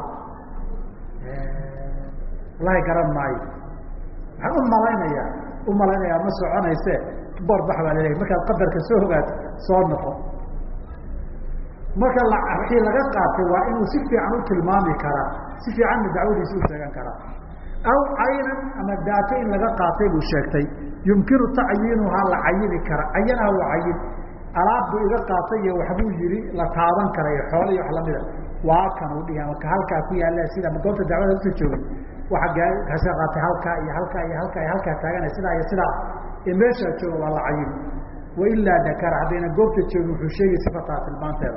wallahi garan maayo waxaan u malaynayaa ma soconayse borbax baa laleeyahay markaad qadarka soo hogaato soo noqo marka wixii laga qaatay waa inuu si fiican u tilmaami karaa si fiicanna dacwadiisa u sheegan karaa aw caynan ama daato in laga qaatay buu sheegtay yumkinu tacyiinuhaa la cayini kara cayanaha waa cayin alaab buu iga qaatay iyo waxbuu yidhi la taaban karayo xoolo iyo wax lamida waa kan uu dhihi ama ka halkaa ku yaalla sida ma goobta dacwada usoo joogay waxa kasoo qaatay halkaa iyo halkaa iyo halkaa iyo halkaa taaganay sidaa iyo sidaa ee meeshaa jooga waa la cayini wailaa dakara haddayna goobta joogin wuxuu sheegay sifataa tilmaanteeda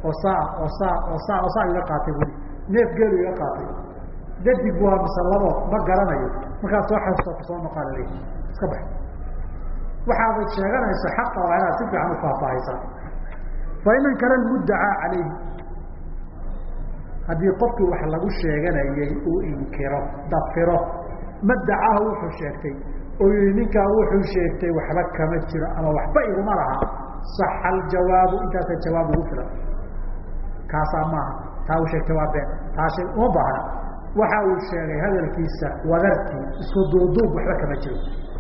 oo iga qaatay bui neef geelu iga qaatay dadig waa mise labo ma garanayo markaad soo xasuusto kusoo noqaa laleeyahy iska bax waxaabad sheeganayso xaqa waa inaad si fiican u faahfaahaysaa fa in ankara almuddacaa calayhi haddii qofkii wax lagu sheeganayay uu inkiro dafiro maddacahu wuxuu sheegtay oo yihi ninkaa wuxuu sheegtay waxba kama jiro ama waxba iguma laha saxa aljawaabu intaasa jawaab ugu filan kaasaa maaha taa u sheegtay waa been taa shay uma baahna waxa uu sheegay hadalkiisa wadartii isku duuduub waxba kama jiro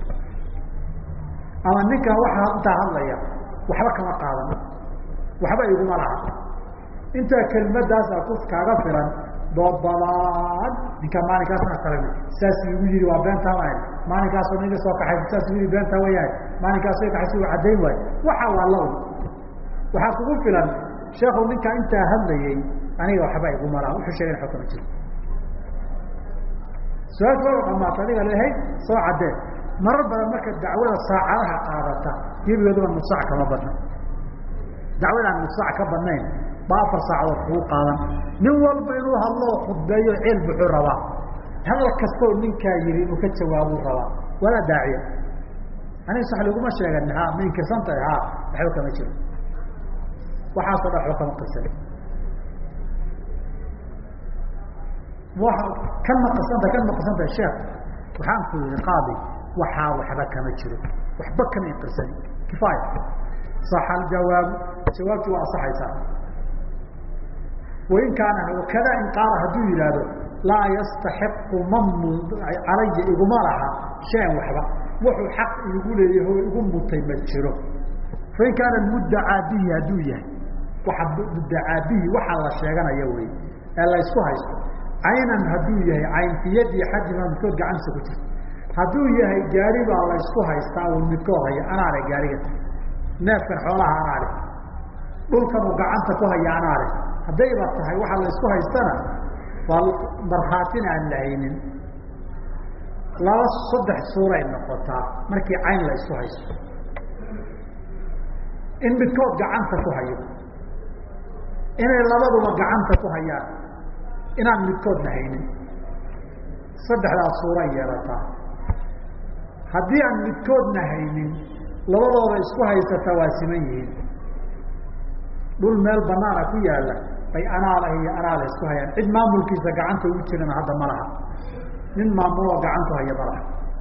ama ninkan waxa intaa hadlaya waxba kama qaadan waxba iguma laha inta kelmadaas ku kaaga filan dood badan ninka maalinkaasna qalbi saas ugu yiri waa been tahay maalinkaas oo ninka soo kaxay saas yiri been tahay wayahay maalinkaas ay kaxay soo cadeyn way waxa waa law waxa kugu filan sheekhu ninka inta hadlayay aniga waxba iguma laha wuxuu sheegay xukuma jiro سؤال أما طريقة لهي صاع عدين مرة بدل مركز دعوة ساعة قارتها يبي يدور النصاع كما بدنا دعوة عن النصاع كبرنين بافر ساعة وفوق قالا نوال بينوها الله خبايا عيل بحروا هذا كسر من كايري وكتشوا أبو روا ولا داعية أنا يصح لكم أشياء أنها من كسنتها بحوك مجرد وحاصل حكم قصير كلمة قصنت الشيخ وحانكو القاضي وحبك مجرد وحبك من قرسني كفاية صح الجواب جوابته وأصح يسار وإن كان وكذا إن قال هدو يلاده لا يستحق علي إغمارها شيء وحبا وحو حق يقول يقوم متمجره فإن كان المدعى به هدوية وحب مدعى به وحل الشيغان يوي ألا يسكوها يسكو عينا هدوية عين في يدي حد ما مكود عن سكوتي هدوية هي جاربة الله يسكوها يستعوى المكوها هي أنا على جاربة نافر حولها أنا على قل كانوا قعنتكوها يا أنا على هدي بطها وحل يسكوها يستنى فالمرخاتين عن العينين لا صدح صورة النقطة مركي عين لا يسكوها يستنى إن بتكود قعنتكوها يوم إن اللبض وقعنتكوها يا inaan midkoodna haynin saddexdaas suura yeelata haddii aan midkoodna haynin labadooda isku haysata waa siman yihiin dhul meel banaana ku yaala bay anaala iyo anaala isku hayaan cid maamulkiisa gacanta ugu jirana hadda ma laha nin maamuloo gacantu haya ma laha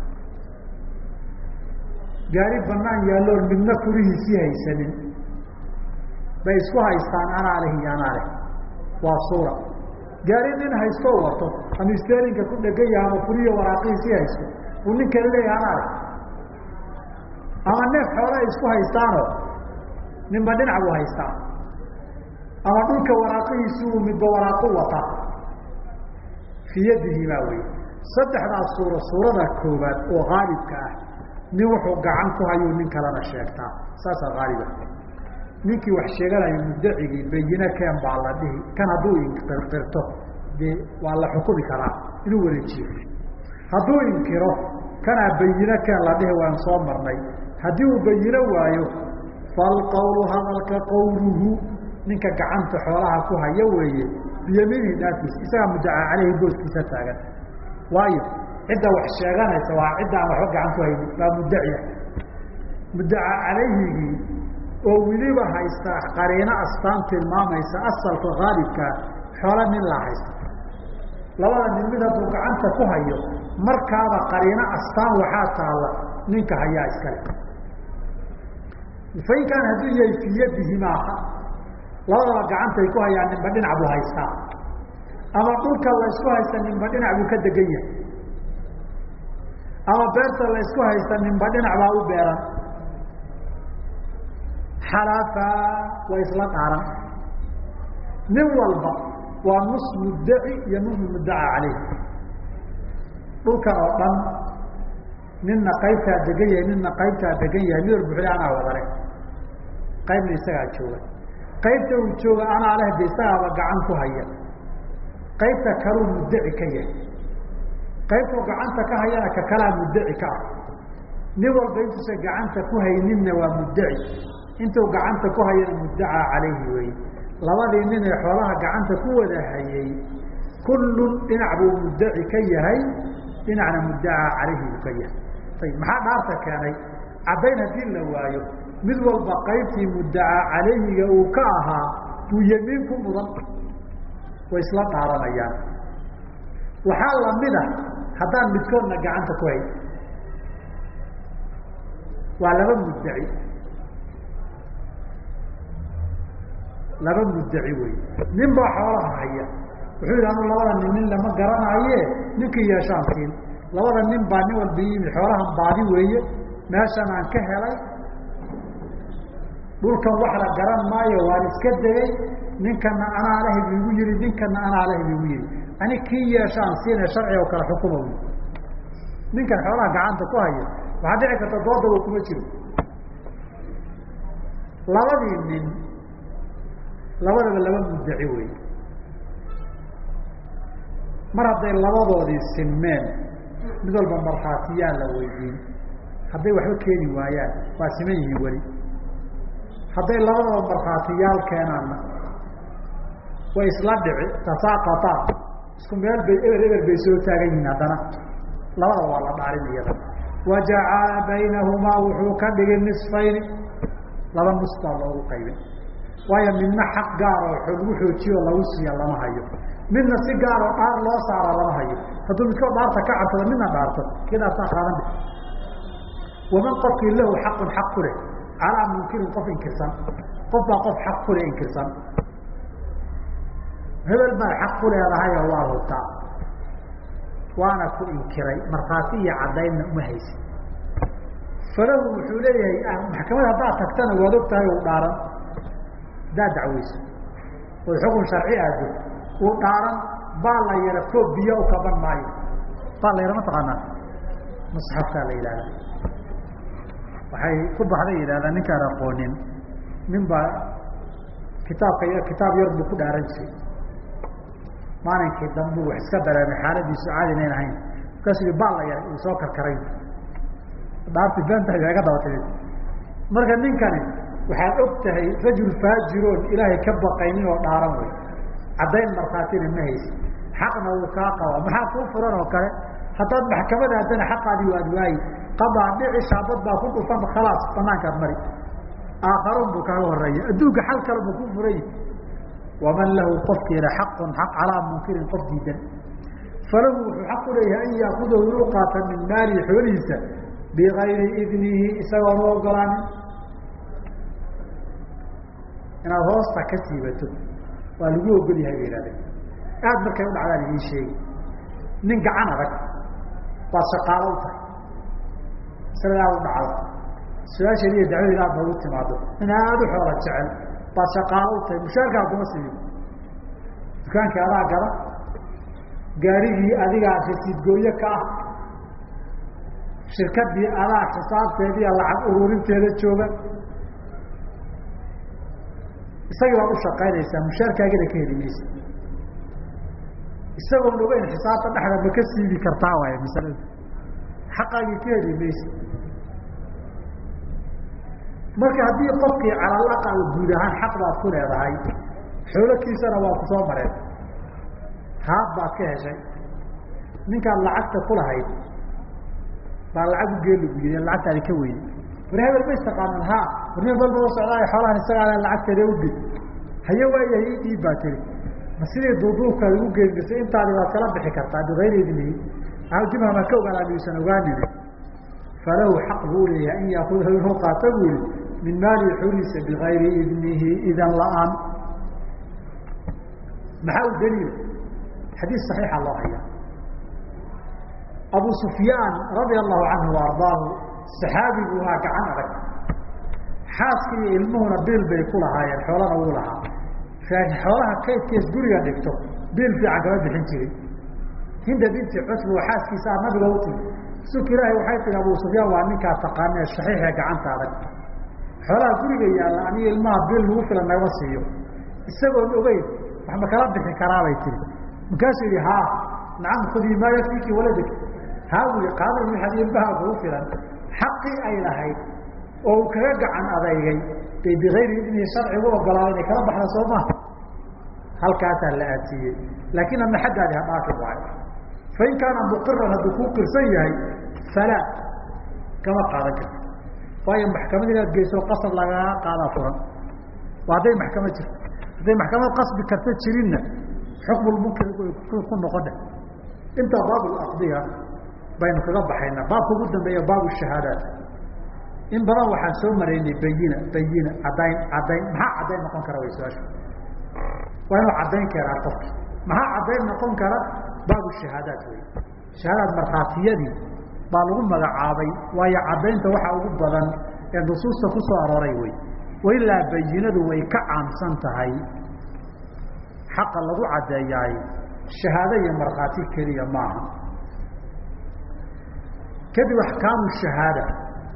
gaari banaan yaalloon midna furihiisii haysanin bay isku haystaan anaale iyo anaale waa suura gaari nin haysto wato ama isteerinka ku dhagan yahay ama furiyo waraaqiisii haysto uu ninka leeyahay anaale ama neef xoolaha isku haystaanoo ninba dhinac buu haystaa ama dhulka waraaqihiisi uu midba waraaqu wataa fii yadihi baa wey saddexdaas suurada koobaad oo haalibka ah nin wuxuu gacan ku hayuu nin kalena sheegtaa saasaa haaliba ninkii wax sheeganayo mudacigii bayina keen baa la dhihi kan hadduu inqirqirto dee waa la xukumi karaa inuu wareejiyo hadduu inkiro kanaa bayina keen la dhihi waan soo marnay haddii uu bayino waayo falqawlu hadalka qawluhu ninka gacanta xoolaha ku haya weeye biyamiinihi dhaafkiisa isagaa mudacaa caleyhi booskiisa taagan waayo cidda wax sheeganaysa waa cidda aan waxba gacan ku haynin waa mudaciya mudacaa caleyhigii oo weliba haysta qariino astaan tilmaamaysa asalka haalibkaa xoola nin la haysta labada nin mid hadduu gacanta ku hayo markaaba qariino astaan waxaa taalla ninka hayaa iskale fain kaan hadduu yahay fii yadihimaa labadaba gacantay ku hayaan ninba dhinac buu haystaa ama dhulka la ysku haysta ninba dhinac buu ka degan yahay ama beerta la ysku haysta ninba dhinac baa u beeran xalaafa waa isla dhaaran nin walba waa nus muddaci iyo nus muddaca caleyh dhulkan oo dhan ninna qaybtaa degan yahay ninna qaybtaa degan yahay mid walba wuxuu anaa wadale qaybna isagaa jooga qaybta uu jooga anaa leh de isagaaba gacan ku haya qaybta kaluu muddaci ka yahay qaybtuu gacanta ka hayana ka kalaa muddaci ka ah nin walba intuusa gacanta ku hayninna waa muddaci intuu gacanta ku hayana muddacaa calayhi wey labadii nin ee xoolaha gacanta ku wada hayay kullun dhinac buu muddaci ka yahay dhinacna muddacaa calayhi buu ka yahay ayib maxaa dhaarta keenay caddayn haddii la waayo mid walba qaybtii muddacaa calayhiga uu ka ahaa buu yemiin ku mudan way isla dhaaranayaan waxaa lamid a haddaan midkoodna gacanta ku hay waa laba muddaci laba muddaci wey nin baa xoolaha haya wuxuu yidhi anu labada nin lama garanaaye ninkii yeeshaan siin labada nin baa nin walba yimid xoolahan baadi weeye meeshan aan ka helay dhulkan wax la garan maayo waan iska degay ninkana anaa leh bigu yiri ninkana anaa leh bigu yiri ani kii yeeshaan siinay sharci oo kala xukumo ninkan xoolaha gacanta ku haya waxa dhici karta dooda uu kuma jiro labadii nin labadaba laba muddaci wey mar hadday labadoodii sinmeen mid walba markhaatiyaa la weydiin hadday waxba keeni waayaan waa siman yihiin weli hadday labadaba markhaatiyaal keenaanna way isla dhici tasaaqataa isku meel bay eber bay soo taagan yihiin haddana labadaba waa la dhaarin iyada wajacala baynahumaa wuxuu ka dhigay nisfayni laba nus baa loogu qaybin waayo midna xaq gaar oo lagu xoojiyo lagu siiya lama hayo midna si gaar oo dhaar loo saara lama hayo hadduu midkoo dhaarta ka cabsado midna dhaarto kidaasaa qaadan waman qofkii lahu xaqun xaq ku leh calaa munkirin qof inkirsan qof baa qof xaq ku leh inkirsan hebel baa xaq ku leedahay oo waa hubtaa waana ku inkiray markhaati iyo caddaynna uma haysin falahu wuxuu leeyahay maxkamada haddaad tagtana waad og tahay uu dhaaran haddaad dacweyso ood xukun sharci aado uu dhaaran baa la yara koob biyo u kaban maayo baa la yara mataqaanaa musxafkaa la yidhahda waxay ku baxday yidhahdaa ninkaan aqoonin nin baa kitaab yar buu ku dhaaran jiray maalinkii dambu wax iska dareemay xaaladiisu caadi inayn ahayn markaasuu yii baa la yaray uu soo karkaray dhaarti beentahay iga daba timid marka ninkani waxaad og tahay rajul faajiroon ilaahay ka baqaynin oo dhaaran wey caddayn markhaatina ma haysin xaqna wuu kaa qaba maxaa kuu furan oo kale haddaad maxkamada haddana xaqaadii waad waayi qadaa dhici shaabad baa ku dhufan khalaas banaankaad mari aakharuun buu kaaga horeeya adduunka xal kale buu ku furay waman lahu qofkiina xaqun xaq calaa munkirin qof diidan falahu wuxuu xaq u leeyahay an yaakudahu inuu qaata min maalihi xoolihiisa bigayri idnihi isagoon u ogolaanin inaad hoosta ka siibato waa lagu ogol yahay bay ihahdeen aad markay u dhacdaan idiin sheegi nin gacan adag waad shaqaalo u tahay isaga aad u dhacdo su-aasheeda iyo dacwadeeda aad noogu timaado in aad u xoola jecel baad shaqaalo u tahay mushaarkaa kuma siiyo dukaankii adaa gada gaarigii adigaa rasiidgooye ka ah shirkadii adaa xisaabteediiya lacag ururinteeda jooga isagii baad u shaqaynaysaa mushaarkaagina ka heli maysa isagoon ogeyn xisaabta dhexda ma ka siibi kartaa waay masaladu xaqaagii ka heli maysa marka haddii qofkii calal aqal guud ahaan xaq baad ku leedahay xoolokiisana waa ku soo mareen haad baad ka heshay ninkaad lacagta ku lahayd baa lacag u geel lagu yiri lacagtaadi ka weyne war hebel ma istaqaanan ha war nin balba socdaay xoolahan isagaa le lacagteeda u ged haye waayahay ii dhiib baa tiri ma sidii duuduubkaad ugu geengisa intaadi waad kala bixi kartaa bigayri idnihi jimhama ka ogaanaa miyuusan ogaanine falahu xaq buu leeyahay an yaakudahu inuu qaata buu yihi min maalihi xoolihiisa bigayri idnihi idan la-aan maxaa u daliila xadiis saxiixa loo haya abu sufyaan radia allahu canhu wa ardaahu saxaabigu ahaa gacan adag xaaska iyo ilmuhuna biil bay ku lahaayeen xoolana wuu lahaa xoolaha kaydkees guriga dhigto biil fiican kama bixin jirin hinda binti cutba oo xaaskiisa a nabiga u timi rasuulka ilaahi waxay tihi abu sufyaan waa ninkaa taqaanee saxiixee gacanta adag xoolaha guriga yaalla aniga ilmaha biil nagu filan nagama siiyo isagoon ogeyn wax ma kala bixi karaabay tiri markaasuu yihi haa nacam khudii maa yakfiki waladak haa buu yihi qaada waxaad ilmaha kugu filan xaqii ay lahayd oo uu kaga gacan adeygay bay bigayri idnihi sharcigu ogolaaday inay kala baxda soo maha halkaasaa la aadsiiyey laakiin ama xaggaadi ha dhaafi waayo fain kaana muqiran hadduu kuu qirsan yahay falaa kama qaadan karti waayo maxkamad inaad geyso qasab lagaga qaadaa furan waa hadday maxkamad jirto hadday maxkamad qasbi karta jirinna xukmulmunkir ku noqon dheh intaa baabulaqdiya baynu kaga baxaynaa baabka ugu dambeeya baabu shahaadaat in badan waxaan soo maraynay bayina caddayn maxaa caddayn noqon kara way su-aasha waa inuu caddayn keenaa qofki maxaa caddayn noqon kara baabu shahaadaat wey shahaadaad markhaatiyadii baa lagu magacaabay waayo caddaynta waxa ugu badan ee nusuusta ku soo arooray wey wailaa bayinadu way ka caamsan tahay xaqa lagu caddeeyaay shahaado iyo markhaati keliya maaha kadib axkaamu shahaada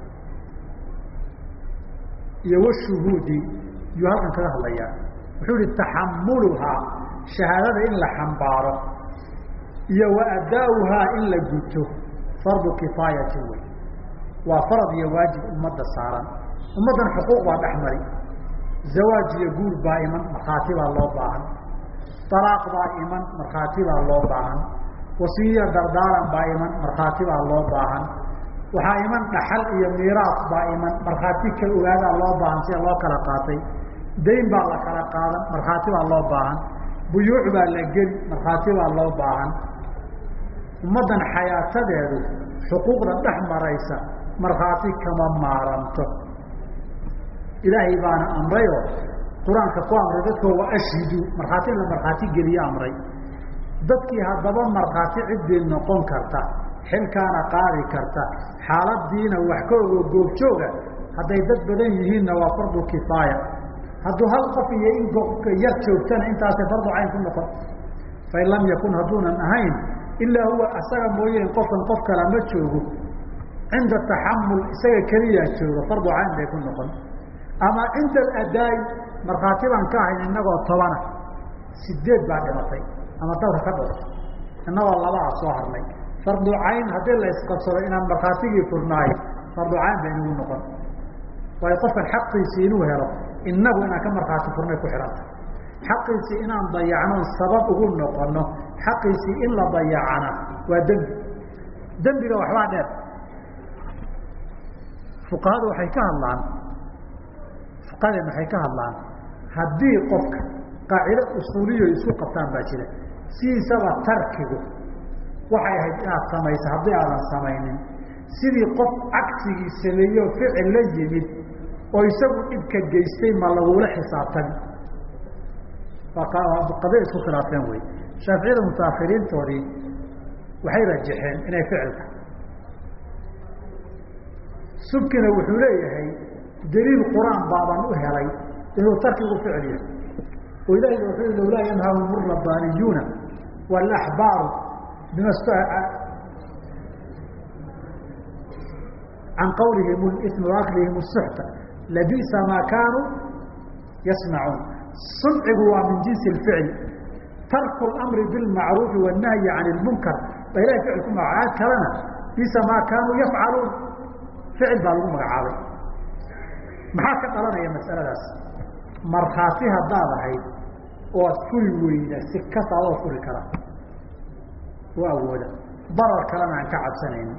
iyo washuhuudi iyuu halkan kaga hadlayaa wuxuu ihi taxamuluhaa shahaadada in la xambaaro iyo wa adaa'uhaa in la guto fardu kifaayatin wey waa farad iyo waajib ummadda saaran ummaddan xuquuq baa dhex mari zawaaj iyo guur baa iman markhaati baa loo baahan talaaq baa iman markhaati baa loo baahan wasiya dardaaran baa iman markhaati baa loo baahan waxaa iman dhaxal iyo miiraas baa iman markhaati ka ogaadaa loo baahan sida loo kala qaatay dayn baa la kala qaadan markhaati baa loo baahan buyuuc baa la geli markhaati baa loo baahan ummaddan xayaatadeedu xuquuqda dhex maraysa markhaati kama maaranto ilaahay baana amrayoo qur-aanka ku amray dadkoo wa ashhiduu markhaati in la markhaati geliye amray dadkii haddaba markhaati ciddii noqon karta xilkaana qaadi karta xaaladiina wax ka ogo goobjooga hadday dad badan yihiinna waa fardu kifaaya hadduu hal qof iyo in yar joogtana intaasay fardu cayn ku noqon fain lam yakun hadduunan ahayn ilaa huwa asaga mooyeen qofkan qof kala ma joogo cinda taxamul isaga keliyaa jooga fardu cayn bay ku noqon ama cinda aladaa'i markhaati baan ka ahayn innagoo 10 8 baa dhimatay ama dalka ka dhowr innagoo 2 soo harnay fardu cayn haddii la isqabsado inaan markhaatigii furnaayo fardu cayn bay inagu noqon waayo qofkan xaqiisii inuu helo innagu inaan ka markhaati furnay ku xihanta xaqiisii inaan dayacno sabab ugu noqono xaqiisii in la dayacana waa dembi dembiga waxbaa dheer fuqahadu waxay ka hadlaan fuqahadeen waxay ka hadlaan haddii qofka qaacido usuuliyo isku qabtaan baa jira sidiisaba tarkigu waxay ahayd inaad samayso haddii aadan samaynin sidii qof cagsigii sameeyo ficil la yimid oo isagu dhibka geystay ma lagula xisaabtan qadee isku khilaafeen wey shaaficiyada mutaakhiriintoodii waxay rajaxeen inay ficilka subkina wuxuu leeyahay daliil qur-aan baaban u helay inuu tarkigu ficil yahay oo ilahi wuxuu lowlaa yanhahum rabbaaniyuuna walaxbaaru bima can qawlihim اlإثm waaklihim الsuxta labisa maa kaanuu yasnacuun suncigu waa min jinsi اficl tarku اmri biاlmacruufi wالnahyi can اlmunkar ba ilahay ficil ku magacaab kalena bisa maa kaanuu yafcaluun ficil baa lagu magacaabay maxaa ka dhalanaya masaladaas markhaati haddaad ahayd oo ad furi weyda si kasta adoo furi kara oo awooda barar kalena aan ka cabsanayni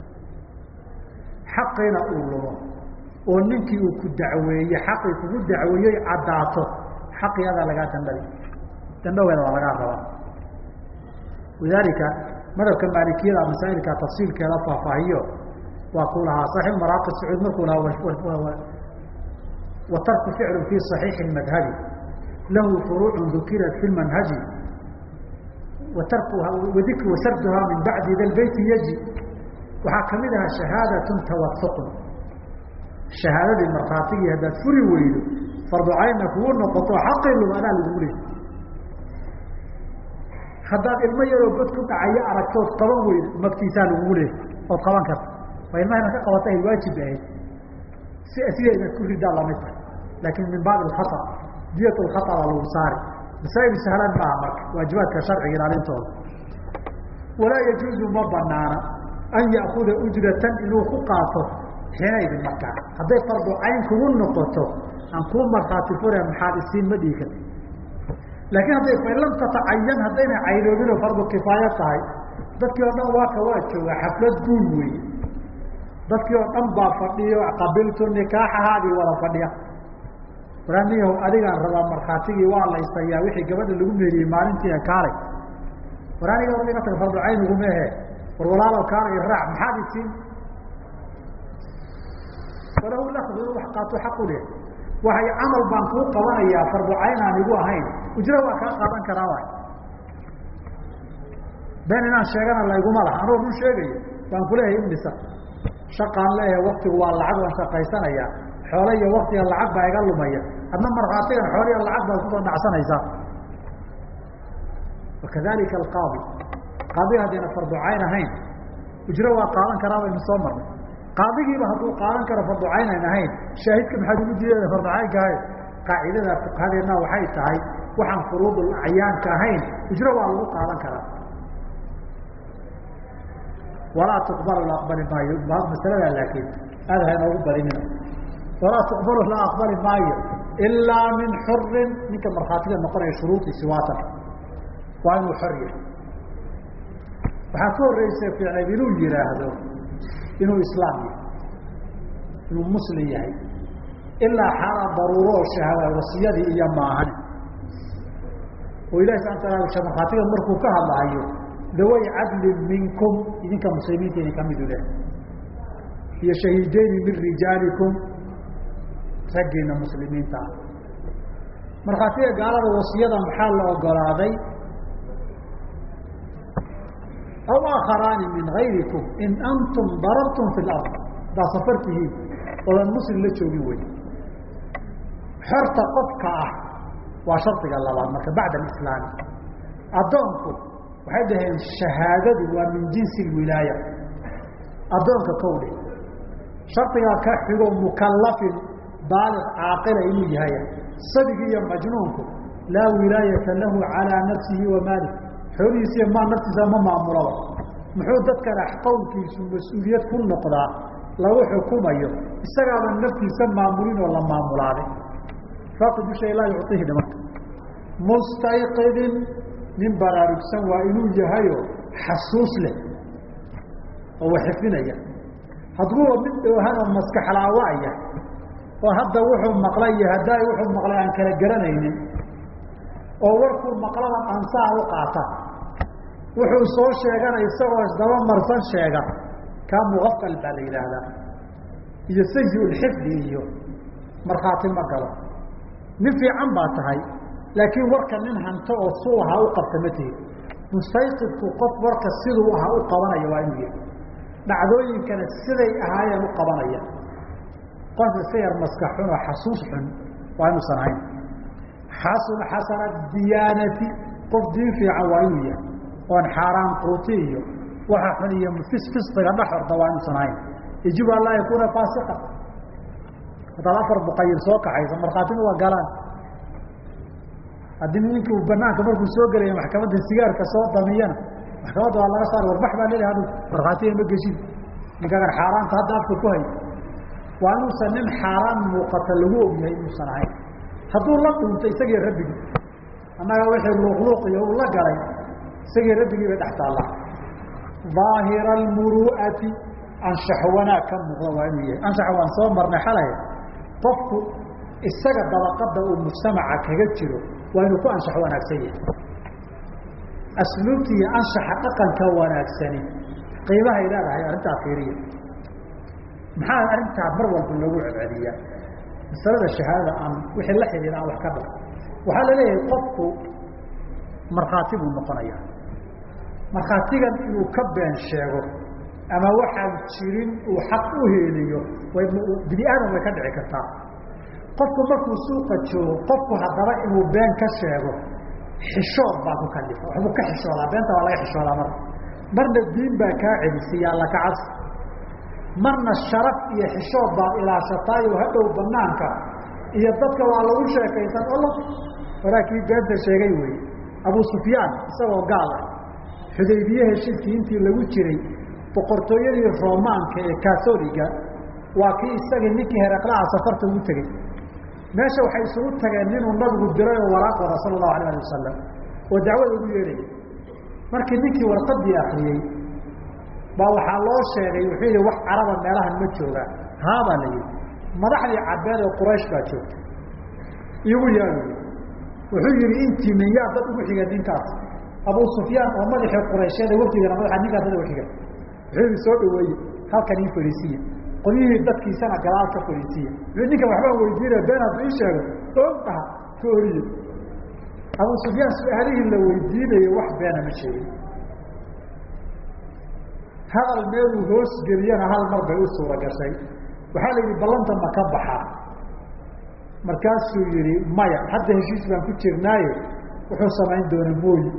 xaqiina uu lumo oo ninkii uu ku dacweeye xaqii kugu dacweeyey caddaato xaqii adaa lagaa dandhabi dandhaweeda waa lagaa rabaa lidaalika madhabka maalikiyada masaa'ilka tafsiilkeeda faahfaahiyo waa ku lahaa صaxiix maraaqi sacuud markuu lahaa watarku ficlu fii صaxiixi اmadhabi lahu furuuc dukirat fi manhaji wasarduhaa min bacdi da beyti yaji waxaa kamid ahaa shahaadaة tawasuqun shahaadadii markhaatigii haddaad furi weydo fardu caynna kugu noqoto xaqii lumadaa lagugu leey haddaad ilmo yaroo god ku dhacayo aragtood qaban weydo magtiisaa lagugu leey ood qaban karta waa ilmaha inaad ka qabata ay waajib ahayd sidee inaad ku ridaa lamid tahay laakiin min baabi اkhaطأ diyat اkhaطأ baa lagu saari masaa'il sahlan maaha marka waajibaadka sharciga ilaalintooda walaa yajuuzu ma banaana an ya'kuda ujratan inuu ku qaato xiinaydin markaa hadday fardu cayn kugu noqoto aan kuu markhaati fure maxaad isiin ma dhihi karti laakiin hadday fain lam tatacayan haddayna caynoobin oo fardu kifaayo tahay dadkii oo dhan waa joogaa xaflad guul weeye dadkii oo dhan baa fadhiyo qabiltu nikaaxahaadii wada fadhiya waraniyahow adigaan rabaa markhaatigii waa la isayaa wixii gabadha lagu meeriyey maalintiina kaalay war aniga or iga taga fardu cayn iguma ahe war walaalow kaala iraac maxaad isiin walahu lafdu inuu wax qaato xaq u leh waxay camal baan kuu qabanayaa fardu cayn aan igu ahayn ujro waa kaa qaadan karaa waay been inaan sheegana layguma laha anoo run sheegayo baan kuleeyahay imisa shaqaan leeyahay waktigu waa lacag waan shaqaysanaya xoolo iyo waktiga lacag baa iga lumaya adna markhaatigan xoolo iyo lacag baad kusoo dhacsanaysaa wakadalika alqaadi qaadiga haddayna farducayn ahayn ujro waa qaadan karaa baynu soo marnay qaadigiiba hadduu qaadan karo farducayn ayn ahayn shaahidka maxaad ugu diidada farducaynka ahayn qaacidada fuqahadeedna waxay tahay waxaan furuudul acyaanka ahayn ujro waa lagu qaadan karaa walaa tuqbalu la aqbali maayo masalada laakiin aada ha inoogu badinina walaa tuqbalu la aqbali maayo ilaa min xurin ninka markhaatiga noqonaya shuruudiisi waatan waa inuu xor yahay waxaa ka horreysay fiicnayd inuu yihaahdo inuu islaam yahay inuu muslim yahay ilaa xaala daruuro oo shahaada wasiyadii iyo maahan oo ilahi subana wataala markhaatiga markuu ka hadlahayo daway cadlin minkum idinka muslimiinta idin kamid u leh iyo shahiideyni min rijaalikum raggiina muslimiinta ah markhaatiga gaalada wasiyada maxaa la ogolaaday aw aakharaani min gayrikum in antum darabtum fi lard daa safar tihiin oodan muslim la joogin wey xorta qofka ah waa shardiga labaad marka bacda alislaami addoonku waxay dhaheen shahaadadu waa min jinsi lwilaaya addoonka kowdhe shardigaa ka xigo mukallafin baaliq caaqila inuu yahay sabigi iyo majnuunku laa wilaayata lahu calaa nafsihi wa maalih xoolihiisa iyo maal naftiisa ma maamulaba muxuu dadkan qowlkiisu mas-uuliyad ku noqdaa lagu xukumayo isagaaban naftiisa maamulin oo la maamulaaday faaqidu shay laa yucطihi dhimanka mustayqidin nin baraarugsan waa inuu yahayo xasuus leh oo wax xifdinaya hadduuba mid dhowhan oo maskaxlaawaya oo hadda wuxuu maqlay iyo haddaa wuxuu maqlay aan kala garanaynin oo warkuu maqlada ansaar u qaata wuxuu soo sheegana isagoo isdaba marsan sheega kaa muqafal baa la yidhaahdaa iyo sayi-ulxifdi iyo markhaati ma galo nin fiican baa tahay laakiin warka nin hanto oo suu ahaa u qabta ma tihi mustayqidku qof warka siduu ahaa u qabanaya waa inuu yahay dhacdooyinkana siday ahaayeen u qabanaya qof iska yar maskax xun oo xasuus xun waa inuusan ahayn xasana diyaanati qof diin fiican waa inuu yahay oon xaaraan quuti iyo waxa xun iyo fisqiga dhexorda waa inuusan ahayn yajibu an laa yakuuna faasiqa haddaad afar muqayir soo kaxaysa markhaatina waa galaan haddii ninkii uu banaanka markuu soo gelaya maxkamadda sigaarka soo damiyana maxkamadda waa laga saar warbax baa leedahay adu markhaatiga ma geshin ninkagan xaaraanta hadda afka ku hay waa inuusan nin xaaraan muuqata lagu ogyahay inuusan ahayn hadduu la dhunto isagii rabbigii annaga wixii luuqluuq iyo uu la galay isagii rabbigii bay dhex taallaa daahira almuru'ati anshax wanaag ka muuqda waa inuu yahay anshaxa waan soo marnay xalay qofku isaga dabaqada uu mujtamaca kaga jiro waa inuu ku anshax wanaagsan yahay asluubta iyo anshaxa dhaqanka wanaagsani qiimahay leedahay arrintaa fiiriya maxaa arrintaa mar walba loogu celceliyaa masalada shahaadada aan wixii la xidhiidha aan wax ka dhao waxaa la leeyahay qofku markhaati buu noqonayaa markhaatigan inuu ka been sheego ama waxaan jirin uu xaq u heeliyo bini aadam way ka dhici kartaa qofku markuu suuqa joogo qofku haddaba inuu been ka sheego xishood baa ku kalifa waxbuu ka xishoodaa beenta waa laga xishoodaa marna diin baa kaa celisay yaa laka cabsi marna sharaf iyo xishood baad ilaashataayo hadhow banaanka iyo dadka waa lagu sheekaysan olo walaakii beenta sheegay wey abu sufyaan isagoo gaal ah xudaybiye heshiiskii intii lagu jiray boqortooyadii roomaanka ee katholiga waa kii isagii ninkii hereqlaha safarta ugu tegey meesha waxay isugu tageen ninuu nabigu diray oo waraaq wada sala allahu alayh ali wasalam oo dacwada ugu yeedhayay markii ninkii warqadii akriyey baa waxaa loo sheegay wuxuu yihi wax caraba meelahan ma joogaan haabaa la yihi madaxdii cabeed ee quraysh baa joogta igu yaalo wuxuu yihi intii min yaa dad ugu xiga ninkaas abu sufyaan oo madaxii quraysheed wafdigana madaxa ninkaas dad ugu xiga wuxuu yihi soo dhaweeye halkan ii fadhiisiye qolyihii dadkiisana gadaal ka fadhiisiye wuxuu ninkan waxbaan weydiinaya been hadduu ii sheego oog dhaha ka oriye abu sufyaan su-aalihii la weydiinayo wax beena ma sheegin hadal meeluu hoos geliyana hal mar bay u suura gashay waxaa la yidhi ballanta ma ka baxaa markaasuu yidhi maya hadda heshiis baan ku jirnaaye wuxuu samayn doona mooyi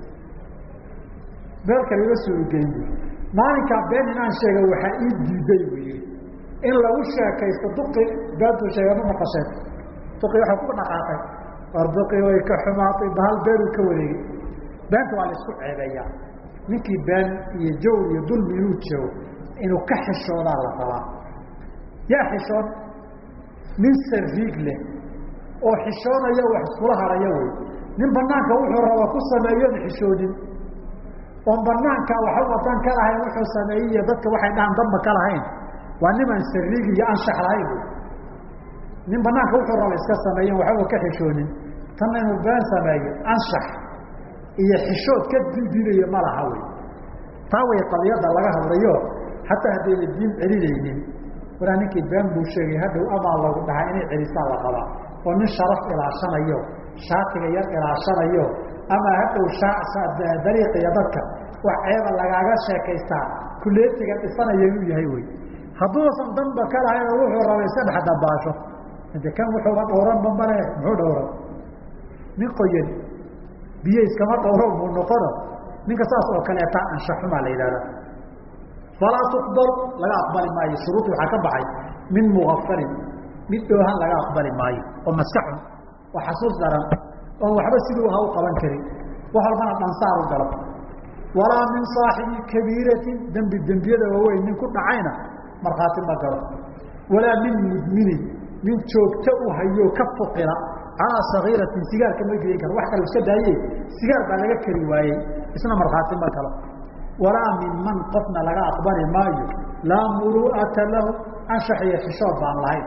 meel kale iga soo geydi maalinkaa been inaan sheega waxaa ii diiday buu yidhi in lagu sheekaysto duqi beentuu sheega ma maqasheen duqi waxaa ku dhaqaaqay war duqi way ka xumaatay bahal beenuu ka wareegay beenta waa la isku ceebeeyaa ninkii been iyo jawr iyo dulmi inuu joogo inuu ka xishoodaa la rabaa yaa xishoon nin sariig leh oo xishoonaya wax iskula haraya wey nin banaanka wuxuu raba ku sameeyoon xishoonin oon banaanka waxa wadan ka lahayn wuxuu sameeyey iyo dadka waxay dhahan damba ka lahayn waa niman sariig iyo anshax lahayn nin banaanka wuxuu raba iska sameeyen waxba ka xishoonin tanna inuu been sameeyo anshax iyo xishood ka diidinaya ma laha wey taa way qadiyada laga hadlayo xataa haddayna diin celinaynin walaa ninkii been buu sheegay hadhow amaa lagu dhahaa inay celisaa la qabaa oo nin sharaf ilaashanayo shaatiga yar ilaashanayo ama hadhow dariiqiya dadka wax ceeba lagaaga sheekaystaa kuleetiga dhisanaya inuu yahay wey hadduusan danba ka lahayn oo wuxuu rabay iska dhex dabaasho ade kan wuxuuba dhowranba male muxuu dhowran nin qoyan biyo iskama dhowro muu noqono ninka saas oo kaleeta anshaxumaa la yidhahdaa falaa tuqbal laga aqbali maayo shuruudii waxaa ka baxay min mugafalin mid dhoohan laga aqbali maayo oo maskaxun oo xasuus daran oon waxba siduu aha u qaban karin wax walbana dhansaar u galo walaa min saaxibi kabiiratin dembiyada waaweyn nin ku dhacayna markhaati ma galo walaa min mudminin nin joogto u hayo ka fuqira calaa sagiiratin sigaarka ma geyin karo wax kale iska daaye sigaar baa laga kari waayey isna markhaati ma galo walaa min man qofna laga aqbali maayo laa muru'ata lahu anshax iyo xishood baan lahayn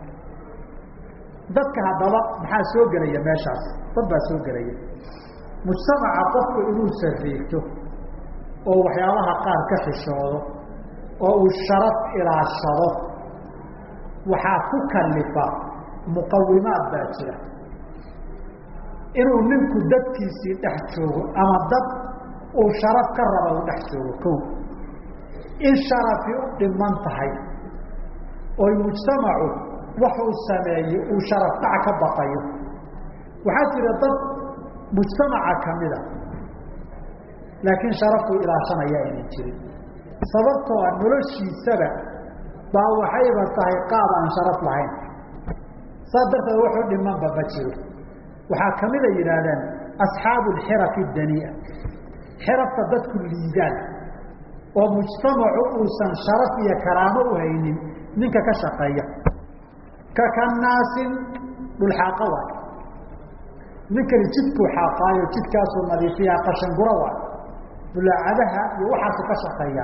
dadka haddaba maxaa soo gelaya meeshaas dad baa soo gelaya mujtamaca qofku inuu sariigto oo waxyaabaha qaar ka xishoodo oo uu sharaf ilaashado waxaa ku kalifa muqawimaad baa jira inuu ninku dadkiisii dhex joogo ama dad uu sharaf ka raba uu dhex joogo kow in sharafi u dhiman tahay oy mujtamacu wax uu sameeyo uu sharaf dhac ka baqayo waxaa jira dad mujtamaca kamida laakiin sharafuu ilaashanaya aynan jirin sababtoo a noloshiisaba baa waxayba tahay qaab aan sharaf lahayn saas darteed wuxuu dhimanba ma jiro waxaa kamida yidhaahdeen asxaabu alxirafi danii'a xirafta dadku liidaan oo mujtamacu uusan sharaf iyo karaamo u haynin ninka ka shaqeeya kakanaasin dhulxaaqa waay ninkani jidkuu xaaqaayo jidkaasuu nadiifiyaa qashangura waay bulaacadaha iyo waxaasu ka shaqeeya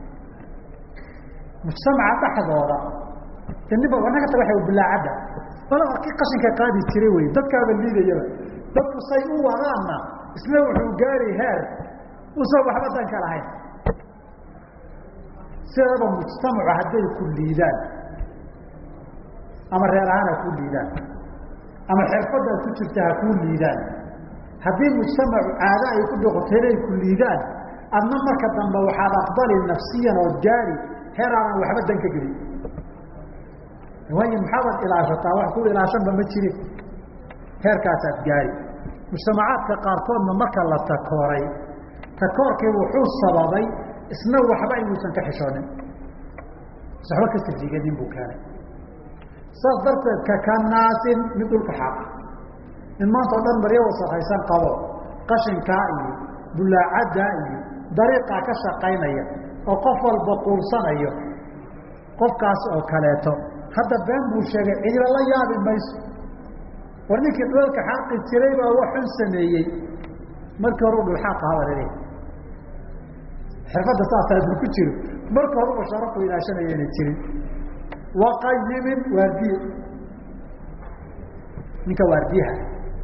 mujtamaca dhexdooda niba naga taga waa bulaacadda walaa kii qashinka qaadi jiray wey dadkaaba liidayaba dadku say u wadaanna isna wuxuu gaari heer usan waxba dan ka lahayn sidaba mujtamacu hadday ku liidaan ama reer ahaan ha ku liidaan ama xirfadaad ku jirta ha kuu liidaan haddii mujtamacu caado ay ku doqoto inay ku liidaan adna marka dambe waxaad aqbali nafsiyan ood gaari heer aanan waxba dan ka gelin waayo maxaabad ilaashataa wax ku ilaashanba ma jirin heerkaasaad gaari mujtamacaadka qaarkoodna marka la takooray takoorkii wuxuu sababay isna waxba inuusan ka xishoonin waxba ka sirjigadin buu keenay saas darteed kakanaasin mid dhulka xaaqa in maanta o dhan maryo wasakaysan qabo qashinkaa iyo bulaacaddaa iyo dariiqaa ka shaqaynaya oo qof walba quursanayo qofkaas oo kaleeto hadda been buu sheegay cidila la yaabi mayso war ninkii dhulalka xaaqi jiray baa wax xun sameeyey markii hore u dhulxaaqa habalale xirfadda saasaa dul ku jiro markii hore u sharafu ilaashanaya inay jirin waqayimin waardiye ninka waardiyaha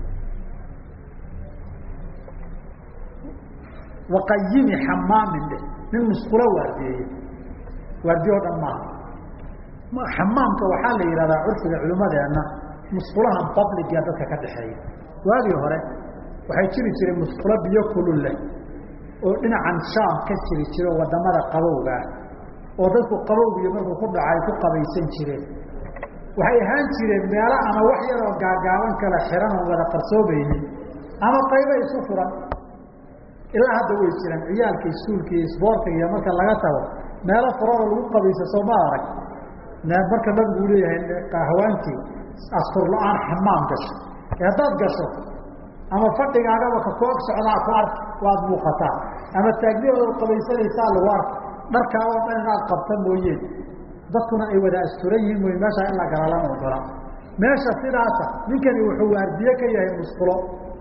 waqayimi xamaamin dheh nin musqulo waardiyeeye waardiye o dhan maaha xamaamka waxaa la yidhahdaa curfiga culimmadeenna musqulahan babliga dadka ka dhexeeya waagii hore waxay jiri jireen musqulo biyo kulul leh oo dhinacan shaam ka jiro wadamada qabowga oo dadku qabowgiyo markuu ku dhacay ku qabaysan jireen waxay ahaan jireen meelo ama wax yar oo gaagaaban kala xiran oo wada qarsoobaynin ama qaybo isu furan ilaa hadda way jiraan ciyaalka iskuulka iyo isboortiga iyo marka laga tago meelo furan oo lagu qabaysa soo ma arag marka nabigu leeyahay haweentii astur la-aan xamaam gasho haddaad gasho ama fadhigaagaba ka koog socdaa ku ark waad muuqataa ama taagniyooda qabaysanaysaa lagu ark dharkaaga oo dhan inaad qabta mooyeen dadkuna ay wada asturan yihiin mooye meeshaa in la gala lama ogola meesha sidaasa ninkani wuxuu waardiye ka yahay musqulo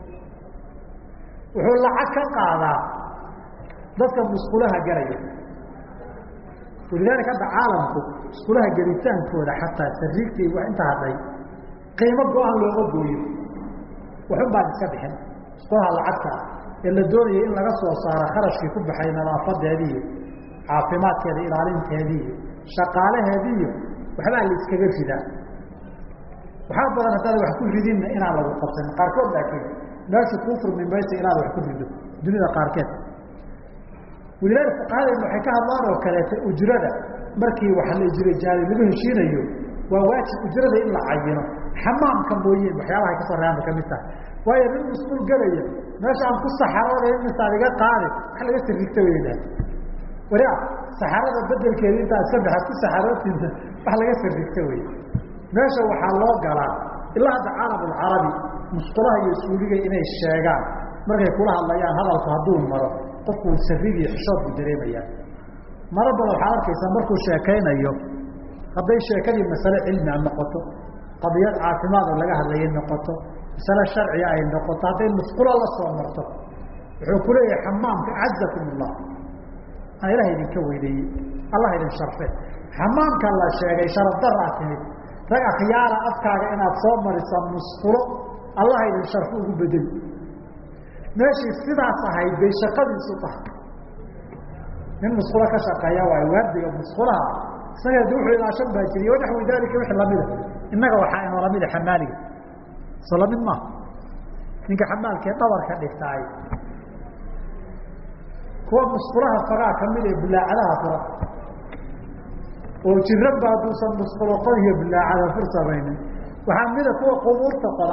wuxuu lacag ka qaadaa dadka musqulaha galaya walidaalika hadda caalamku musqulaha gelitaankooda xataa sariirtii wax inta hadhay qiimo go-aan looga gooyo waxun baan iska bixin musqulaha lacagta ee la doonayay in laga soo saaro kharashkii ku baxay nadaafadeedii iyo caafimaadkeeda ilaalinteedii iyo shaqaalaheedii iyo waxbaa la iskaga ridaa waxaa badan haddaada wax ku ridinna inaan lagu qabsanin qaarkood laakiin meesha kuu furmi maysa inaad wax ku rido dunida qaarkeed walidaalika fuqahadeena waxay ka hadlaan oo kaleeta ujrada markii waxa la ijrajaali lagu heshiinayo waa waajib ujrada in la cayino xamaamka mooyeen waxyaabaha ka soo reebaan ka mid tahay waayo nin musquul galaya meesha aan ku saxarooday intaad iga qaadi wax laga sirrigta weynaa waria saxarada bedelkeeda intaa iska baxad ku saxarootinta wax laga sirrigta wey meesha waxaa loo galaa ilaa hadda caalamulcarabi musqulaha iyo suuliga inay sheegaan markay kula hadlayaan hadalku hadduu maro qofku sirrigi iyo xishood buu dareemayaa maro badan waxaad arkaysaa markuu sheekaynayo hadday sheekadii masale cilmi a noqoto qadiyad caafimaad oo laga hadlayay noqoto masale sharciga ay noqoto hadday musqulo la soo marto wuxuu ku leeyahay xamaamka acazakum ullah aan ilaha idinka weyneeyey allah idin sharfe xamaamka la sheegay sharaf daraa timid rag akhyaara afkaaga inaad soo marisa musqulo allah idin sharfo ugu bedeli meeshii sidaas ahayd bay shaqadiisu tahay nin musqulo ka shaqeeya waayo waardiga musqulaha isaga de wuxuu ilaashan baa jiriy wanaxwi daalika wixii lamida innaga waxaa inoo lamida xamaaliga soo lamid maaha ninka xamaalkee dhabarka dhigtaay kuwa musqulaha fagaa kamid ee bilaacadaha fura oo jiranba hadduusan musqulo qon iyo bilaacada fur samaynin waxaa mida kuwa qubuurta qoda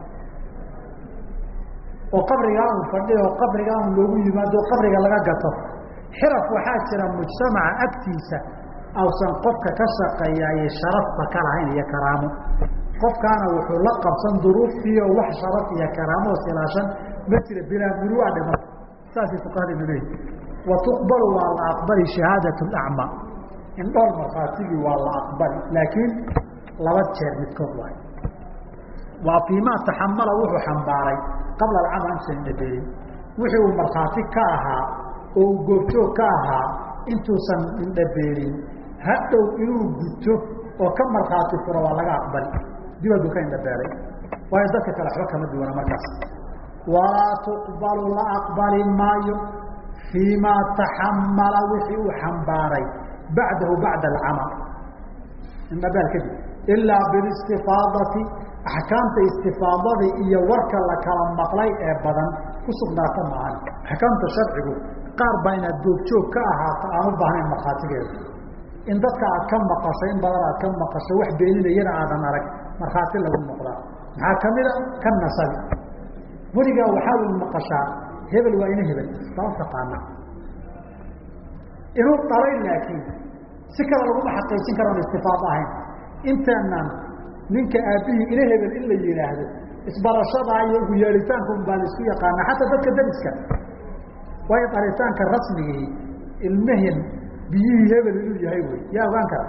oo qabrigaa uu fadhiyo oo qabrigaa un loogu yimaado qabriga laga gato xiraf waxaa jira mujtamaca agtiisa awsan qofka ka shaqeeyaaye sharafba ka lahayn iyo karaamo qofkaana wuxuu la qabsan duruuftii oo wax sharaf iyo karaamo oo silaashan ma jira bilaa murua dhima saasay fuqahadaynu leeyihi wa tuqbalu waa la aqbali shahaadat lacma in dhowr markhaatigii waa la aqbali laakiin laba jeer midkood waay waa fiimaa taxamala wuxuu xambaaray qabla alcama intuusan indhabeelin wixii uu markhaati ka ahaa oo uu goobjoog ka ahaa intuusan indhabeelin hadhow inuu guto oo ka markhaati furo waa laga aqbali dibaduu ka indhabeelay waayo dadka kale waxba kama duwana markaas walaa tuqbalu la aqbali maayo fiimaa taxamala wixii uu xambaaray bacdahu bacda alcamal indhabeel kadib ilaa bilistifaadati axkaamta istifaadada iyo warka la kala maqlay ee badan ku sugnaata maahan axkaamta sharcigu qaar baa inaad goobjoog ka ahaato aan u baahnayn markhaatigeeda in dadka aad ka maqasho in badan aad ka maqasho wax beeninayana aadan arag markhaati lagu noqdaa maxaa kamida ka nasabi weligaa waxaad u maqashaa hebel waa ina hebel baa u taqaana inuu dhalay laakiin si kale laguma xaqiijin karoon istifaado ahayn intaanan ninka aabbihii ina hebel in la yihaahdo isbarashadaa iyo ugu yeelitaanka un baa la isku yaqaana xataa dadka dariska waayo dhalitaanka rasmigii ilmehen biyihii hebel inuu yahay wey yaa ogaan kara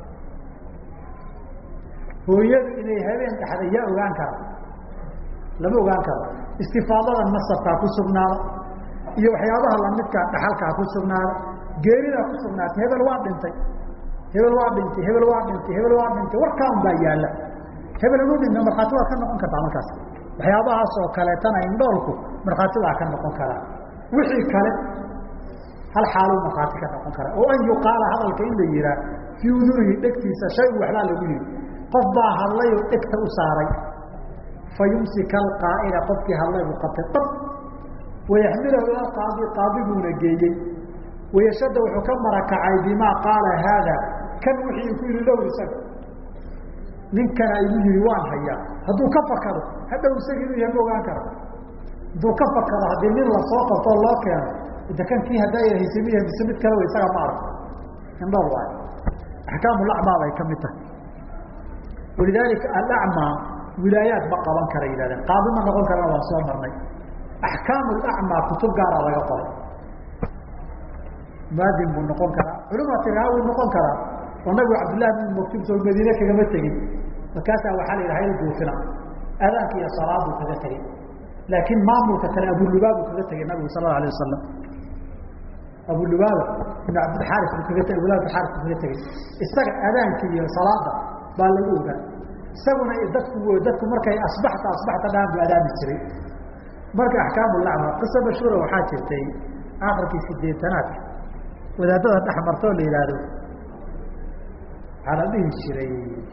hooyadu inay habeen dhaxday yaa ogaan kara lama ogaan karo istifaadada nasabkaa ku sugnaada iyo waxyaabaha lamidkaa dhaxalkaa ku sugnaada geeridaa ku sugnaatay hebel waa dhintay hebel waa dhintay hebel waa dhintay hebel waa dhintay warkaan baa yaalla hebel inuu dhinta markhaati waad ka noqon kartaa markaas waxyaabahaas oo kaleetana indhoolku markhaati waa ka noqon karaa wixii kale hal xaaluu markhaati ka noqon kara oo an yuqaala hadalka in la yihaa fii udunihi dhegtiisa shaygu waxbaa lagu yihi qof baa hadlayoo dhegta u saaray fa yumsika alqaa'ila qofkii hadlay buu qabtay dab ويحمله إلى القاضي قاضي نجيي ويشد وحكم ركعي بما قال هذا كان وحي يكون له سك من كان يجي وان هيا هذو كفكر هذا وسجل يمو كان ذو كفكر هذه من الصوت الله كان إذا كان فيها دايرة يسميها بسمة كلام يسمى معرض ينظر واحد أحكام الأعمى يكملتها ولذلك الأعمى ولايات بقى بنكر إلى ذلك قاضي ما نقول كلام وصول مرني أحكام الأعمى كتب قارة لا يقول ما دين بنقول كلام علماء تراوي نقول كلام والنبي عبد الله بن مكتوب في المدينة كما تجي فكاسة وحال إلى هاي الجوفنا أذاك يا صلاة وكذا تجي لكن ما أمرك كان أبو اللباب وكذا تجي النبي صلى الله عليه وسلم أبو اللباب بن عبد الحارث وكذا تجي ولاد الحارث وكذا تجي استجع أذانك يا صلاة بالغوغا سونا إدتكم مركي أصبحت الآن بأداب السري مركي أحكام اللعبة قصة مشهورة وحاكرتي آخر في سديتنات وإذا دهت أحمرتون لإلاده على به الشري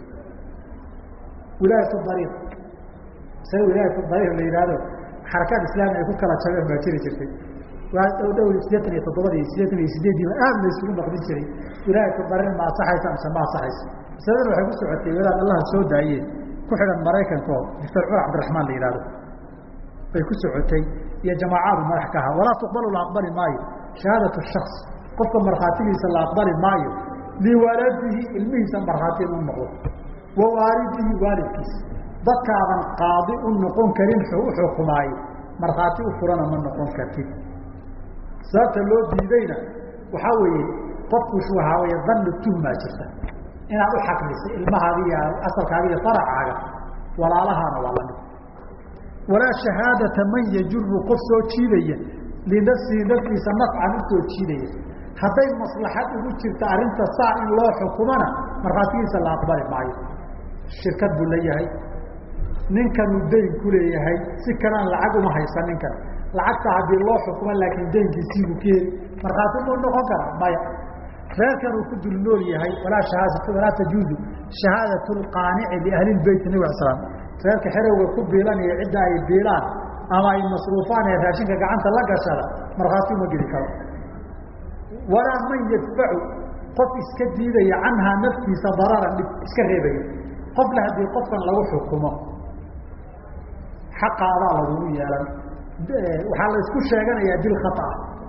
ولاية الضريق سوي ولاية الضريق لإلاده حركات إسلامية يكون كلا تشابه ما تشري شرتي ودولة سيدتني تطوري سيدتني آمن يسلون بقدين شري ولاية الضريق ما صحيت أمس ما صحيت سيدنا waxay ku socotay walaal Allah soo daayay ku xiran Mareykanka Dr. Abd Rahman Leeyado bay ku socotay iyo jamaacadu madaxkaha wala tuqbalu la aqbali maayo shahadatu shakhs qofka marxaatigiisa la aqbali maayo li waladihi ilmihiisa marxaatin u noqdo wa walidihi walidkiisa dadkaadan qaadi u noqon karin xukumaay marxaati u furana ma noqon kartid sababta loo diidayna waxa weeye qofku waxa weeye dhanna tuhma jirta inaad u xaqliso ilmahaadiya asalkaaga faracaaga walaalahana waa la mid wala shahadata man yajru qof soo jiidaya linafsiisa nafcan soo jiidaya haday maslaxad ugu jirto arinta saa in loo xukumana marxaatiisa la aqbali maayo shirkad buu leeyahay ninkan uu deyn ku leeyahay si kalaan lacag uma haysan ninkan lacagta hadii loo xukumo laakiin deynkiisii uu keen marxaati uu noqon kara maya فكانوا كل النور يهي ولا تجوز شهادة القانع لأهل البيت النبي عليه الصلاة والسلام فكان حروا وكب بيلان يعد أي بيلان أما المصروفان يراشين كعنت لقى سلا مرغاتي مجري ولا من يدفع قف اسكديدي عنها نفسي ضررا اسكريبي قبل هذه قفا لو حكمه حق على الله يا وحال اسكو شيغان يا دي الخطأ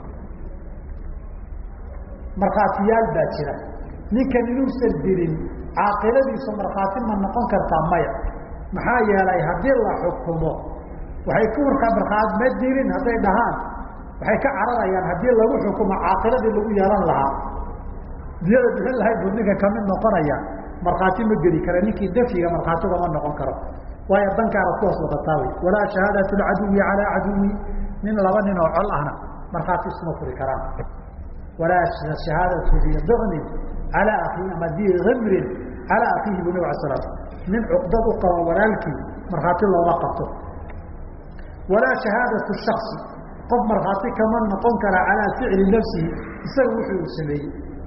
marxaatiyaal baa jira ninkan inuusan dirin caaqiladiisu marxaati ma noqon kartaa maya maxaa yeelay haddii la xukumo waxay ku warkaa marxaat ma dirin hadday dhahaan waxay ka cararayaan haddii lagu xukumo caaqiladii lagu yeelan lahaa diyada bixin lahayd buu ninka ka mid noqonaya marxaati ma geli kara ninkii dafiga marxaatiga ma noqon karo waayo dankaara ku hoos wadataa wey walaa shahaadatu alcaduwi calaa caduwi nin laba nin oo col ahna marxaati isuma furi karaan ولا شهادة ذي ضغن على أخيه أما ذي غمر على أخيه بني عليه الصلاة من عقدة قوى ولالك مرخات الله وقفته ولا شهادة الشخص قف مرخاتي كمان نقنكر على فعل نفسه يسوي السمي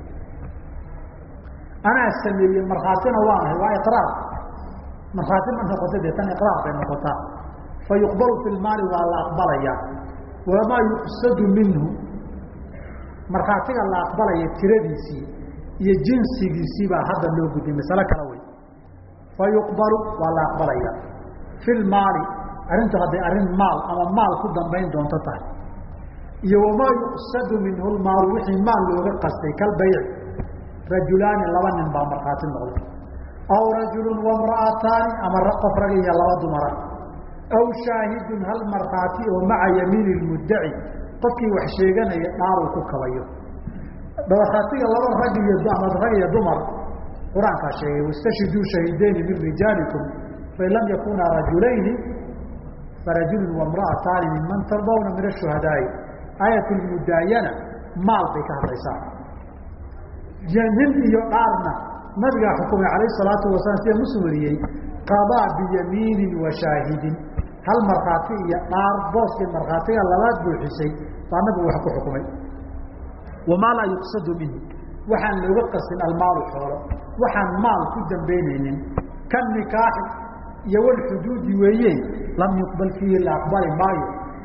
أنا السمي مرخاتنا واحد وإقرار مرخاتي من نقطة تاني إقرار بين نقطة فيقبل في المال ولا أقبل إياه وما يقصد منه marxaatiga la aqbalayo tiradiisii iyo jinsigiisii baa hadda loo gudbiyay mas'ala kala way fayuqbalu wala aqbalaya fil maali arinta hadda arin maal ama maal ku dambeyn doonto tahay iyo wama yuqsadu minhu al maal wixii maal looga qastay kal bay'i rajulan laba nin baa marxaati noqday aw rajulun wa imra'atan ama raqaf ragiya laba dumar aw shaahidun hal marxaati oo ma'a yamin al mudda'i qofkii wax sheeganaya dhaar uu ku kabayo marxaatiga laba rag iyo dumar quraanka sheegay wastashidu shahidayn min rijalikum fa lam yakuna rajulayn فرجل وامرأتان ممن ترضون من الشهداء آية المداينة مال بك الرسالة جنين يقارنا نبي حكم عليه الصلاة والسلام في مسؤولية قضاء بيمين وشاهد هل مرخاتي يقار بوس المرخاتي اللوات بالحسي فنبي وحكو حكمي وما لا يقصد منه وحن لوقص المال حوله وحن مال كدا بينهم كالنكاح يول حدود ويين لم يقبل فيه الأقبال مايو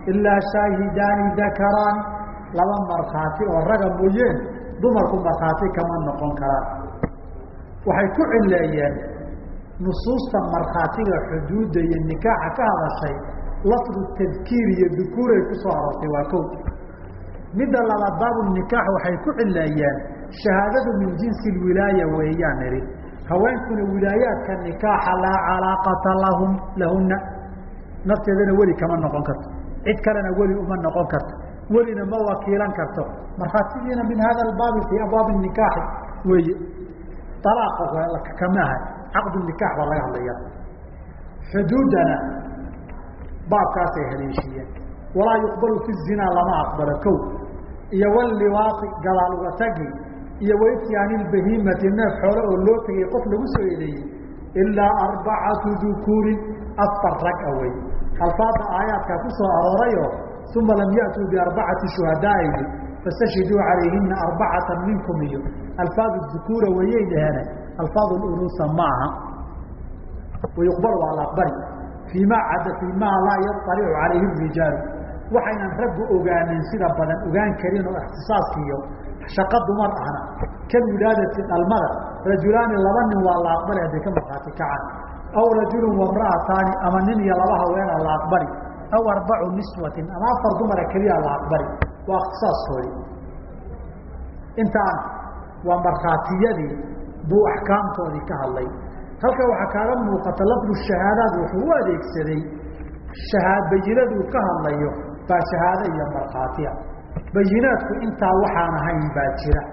ilaa shaahidaani dakaraani laba markhaati oo raga mooyeen dumarku markhaati kama noqon karaan. waxay ku cileeyeen nusuusta markhaatiga xuduudda iyo nikaaxa ka hadashay lafdu tadkiir iyo dukuuray ku soo aroortay waa kow. midda labaad baabu nikaax waxay ku cileeyeen shahaadadu min jinsi lwilaaya weeyaan idhi haweenkuna wilaayaadka nikaaxa laa calaaqata lahunna nafteedana weli kama noqon karto, cid kalena weli uma noqon karto, welina ma wakiilan karto. markhaatigiina min hada albaabi fii abwaabi nikaaxi weeye. alaaqa kama aha, caqdu nikaax baa laga hadlaya. xuduuddana baabkaasay haleeshiiyeen. walaa yuqbalu fi zinaa lama aqbalo kow, iyo walliwaaqi gadaal uga tagi, iyo waityaani lbahiimati neef xoole oo loo tegay qof lagu soo eedeeyey ilaa arbacatu dukuurin afar rag awey. alfaada aayaadkaa ku soo aroorayoo uma lam ya'tuu biarbacati shuhadaa'idi fastashhiduu calayhina arbacatan minkum iyo alfaadu dukuura wayay dhaheene alfaadu lunuusa maaha. wayuqbalu waa la aqbali fii maa laa yaطalicu calayhi rijaalu waxaynan raggu ogaanin sida badan ogaan karin oo ixtisaaska iyo shaqo dumar ahna kan wilaadati dhalmada rajulaani laba nin waa la aqbali hadday ka markhaati kacaan, aw rajulun wamra'ataani ama nin iyo laba haweena la aqbali, aw arbacu niswatin ama afar dumara keliya la aqbali. waa ikhtisaaskoodii. intaan waa markhaatiyadii buu axkaamtoodii ka hadlay. halka waxaa kaaga muuqata lafdu shahaadaad wuxuu u adeegsaday bayinaduu ka hadlayo baa shahaado iyo markhaatiya. bayinaadku intaa waxaan ahayn baa jira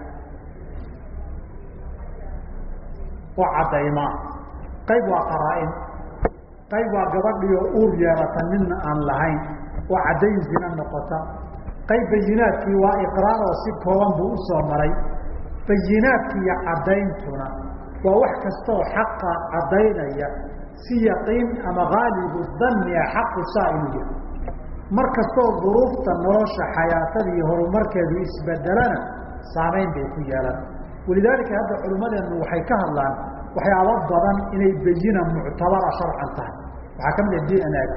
oo caddaymaa. qayb waa qaraa-in, qayb waa gabadhiyo uur yeelata midna aan lahayn oo caddayn zina noqota. qayb bayinaadkii waa iqraar oo si kooban buu u soo maray. bayinaadkii iyo caddayntuna waa wax kastaoo xaqa caddaynaya si yaqiin ama haalibu danniya xaqu saa inuu yahay. mar kastoo duruufta nolosha xayaatada iyo horumarkeedu isbedelana saamayn bay ku yeelan. walidaalika hadda culimmadeennu waxay ka hadlaan waxyaabo badan inay bayina muctabara sharcan tahay. waxaa ka mid a DNA,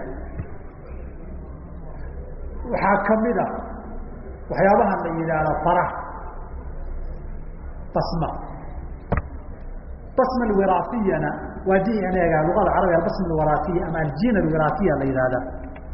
waxaa ka mid a waxyaabaha la yidhaahdo faraha, basma alwiraasiyana waa DNA-ga luqada carabiga albasma alwiraasiya ama aljiina alwiraasiya la yidhahdaa.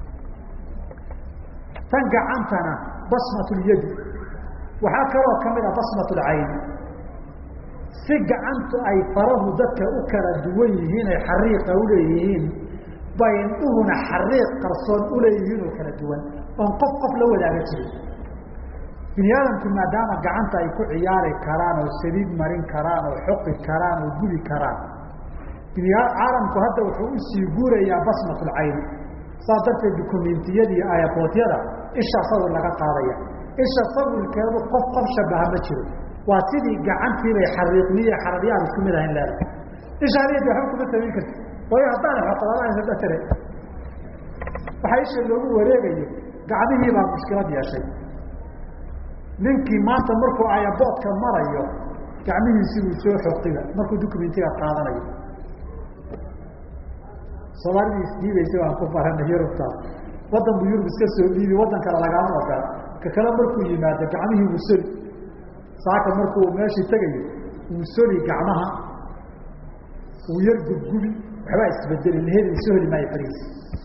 tan gacantana basmat lyadi, waxaa kaloo ka mid a basmat lcayni. si gacantu ay farahu dadka u kala duwan yihiin ay xariiqa uleeyihiin bay indhuhuna xariiq qarsoon uleeyihiin oo kala duwan oon qof la wadaaga jirin. bini aadamku maadaama gacanta ay ku ciyaari karaan oo saliid marin karaan oo xoqi karaan oo gudi karaan, caalamku hadda wuxuu usii guurayaa basmat lcayni. saas darteed dukumentiyada iyo aayaqootyada isha sawir laga qaadaya. isha sawirkeedu qof shabaha ma jiro. waa sidii gacantiibay xariiqniye xararyaad isku mid ahayn leedahay. isha adeeda waxba kuma samayn karti, waayo haddaan xoqodalahaysatare waxaa isha loogu wareegayo gacmihii baa mushkilad yeeshay. ninkii maanta markuu ayaboodka marayo gacmihiisii uu soo xoqiba markuu dukumentiga qaadanayo. soomaalidii isdiibaysa waan ku baranay yurubtaas. wadan buu yurub iska soo dhiibi, wadan kale lagaama ogola. ka kale markuu yimaado gacmihii wuu soli. saaka markuu meeshii tegayo wuu soli gacmaha, wuu yar gubgubi, waxbaa isbedeli laheli soo heli maayo fariis.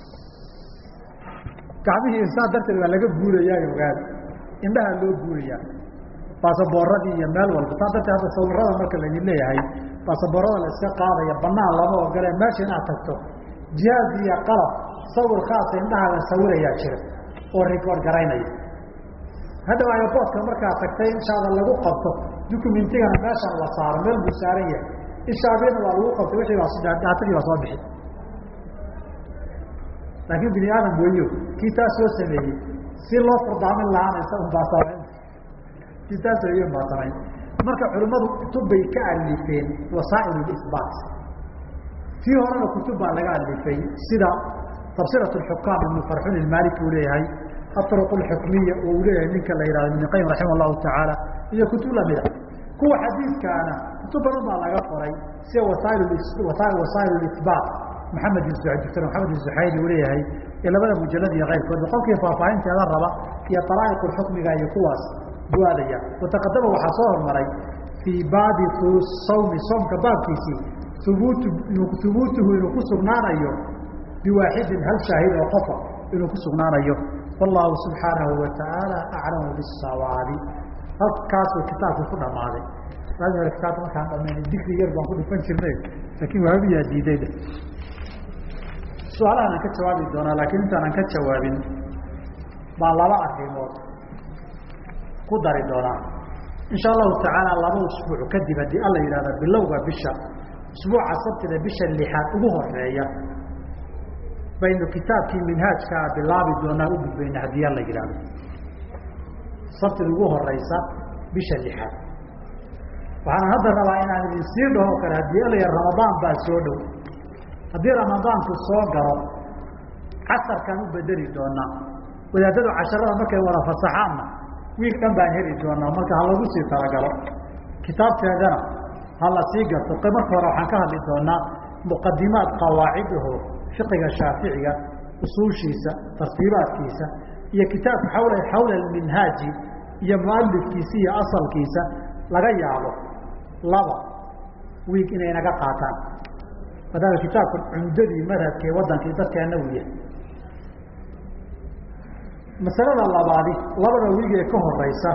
gacmihii saa darteed waa laga guurayaa ogaada. indhaha loo guurayaa baasaboorradii iyo meel walba. saa darteed hadda sawirada marka laydin leeyahay baasaboorrada la iska qaadaya banaan lama ogolee meesha inaad tagto jihaaz iyo qalab sawir khaasa indhaha la sawirayaa jira oo rikoord garaynaya. hadda ayaboodka markaad tagtay inshaada lagu qabto dukumentigana meeshaan la saaro, meel buu saaran yahay. ishaadina waa lagu qabtay wixii baa daatadii baa soo bixi. laakiin bini aadam weeyo kii taa soo sameeyey si loo furdaamin lahaanaysa unbaa samayn. kii taas weeyo unbaa samayn. marka culimmadu kutub bay ka alifeen wasaa'il isbaat. tii horena kutub baa laga alifay sida tafsirat xukaam ibnu farxun ilmaaliki uu leeyahay, aطruq اxukmiya oo uu leeyahay ninka la yihahdo ibn qayim raximah اllahu tacaala, iyo kutub lamida. kuwa xadiidkaana kutub badan baa laga qoray sida wasaa'il isbaat محمد الزعيد محمد الزحيري وليه labada mujalad iyo qayrkood qolkii faafahinteeda raba iyo talaaqul hukmiga iyo kuwaas duwadaya wataqadama waxa soo hormaray fi baadi sawmi somka baabkiisi thubutuhu inuu ku sugnaanayo biwaahidin hal shaahid oo qofa inuu ku sugnaanayo wallahu subhanahu wa ta'ala a'lamu bis-sawabi halkaas kitaabku ku dhamaaday raadina kitaabka kan dhammaanay dikri yar baan ku dhifan jirnay laakiin waa biya diiday su'aalaha aan ka jawaabi doonaa laakiin intaan aan ka jawaabin baa laba arrimood ku dari doonaa insha Allah ta'ala laba usbuuc kadib hadii alla yiraahdo bilowga bisha usbuuca sabtida bisha lixaad ugu horeeya baynu kitaabkii minhaajka bilaabi doonaa u gudbayna hadii alla yiraahdo sabtida ugu horeysa bisha lixaad waxaan hadda rabaa inaan idin sii dhaho kara hadii alla yiraahdo Ramadaan baa soo dhow haddii ramadaanku soo galo casarkaan u bedeli doonaa wadaadadu casharada markay wada fasaxaanna wiil dhan baan heli doonaa marka ha lagu sii talagalo kitaabteedana ha la sii garto marka hore waxaan ka hadli doonaa muqadimaad qawaacidahu fiqiga shaaficiga usuushiisa tartiibaadkiisa iyo kitaabka xawla alminhaaji iyo muallifkiisa iyo asalkiisa laga yaabo laba wiil inay naga qaataan هذا الكتاب عمدي مذهب كي وضن كي ذكر النووية مسألة الله بعدي لبنا ويجي كهر رئيسة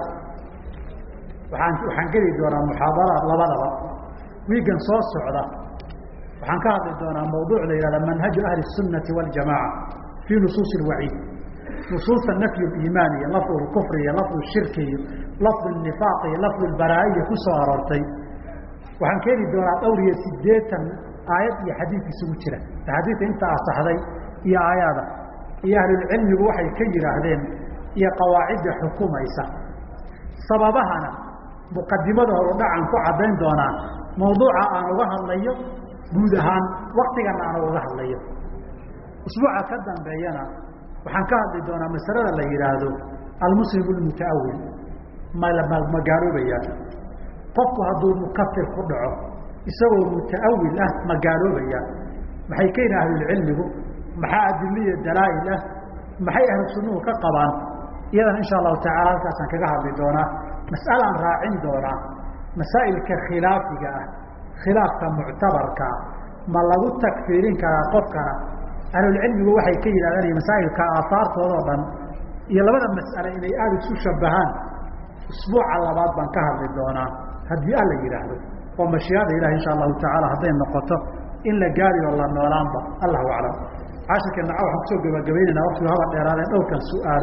وحنقري دونا محاضرات لبنا ويجي نصوص سعودة وحنقري دونا موضوع ليلة منهج أهل السنة والجماعة في نصوص الوعيد نصوص النفي الإيماني لفظ الكفري لفظ الشركي لفظ النفاقي لفظ البراءية كسوارتي وحنقري دونا أولية سديتا آيات يا حديث سوتشرة الحديث أنت أصحذي يا آيات يا أهل العلم وحي كير هذين يا قواعد حكومة إسا سببها مقدمة ورد عن كعبين دونا موضوع أنا وجه الله جودهان وقت كان أنا وجه الله أسبوع كذا بينا وحنكهد دونا مسألة اللي يرادو المسلم المتأول ما قالوا بيا قفوا هذول مكفر خدعه يسوي متأول ما قالوا بيا محي كين أهل العلم محا أدلية الدلائل محي أهل السنة كقبان إذا إن شاء الله تعالى كاسان كجهر بدونا مسألة راعين دونا مسائل كخلافك خلاف معتبر ما لو التكفيرين كقفك أهل العلم وحي كين هذه مسائل كآثار طلبا يلا بدأ مسألة إلى أهل شبهان أسبوع على بعض بنكهر بدونا هدي الله يرحله ومشيئة إله إن شاء الله تعالى هذين النقطة إلا قاري والله نولانبا الله أعلم عاشر كنا عاوة حكسوك بقبيننا وقت هذا الإرادة أو كان سؤال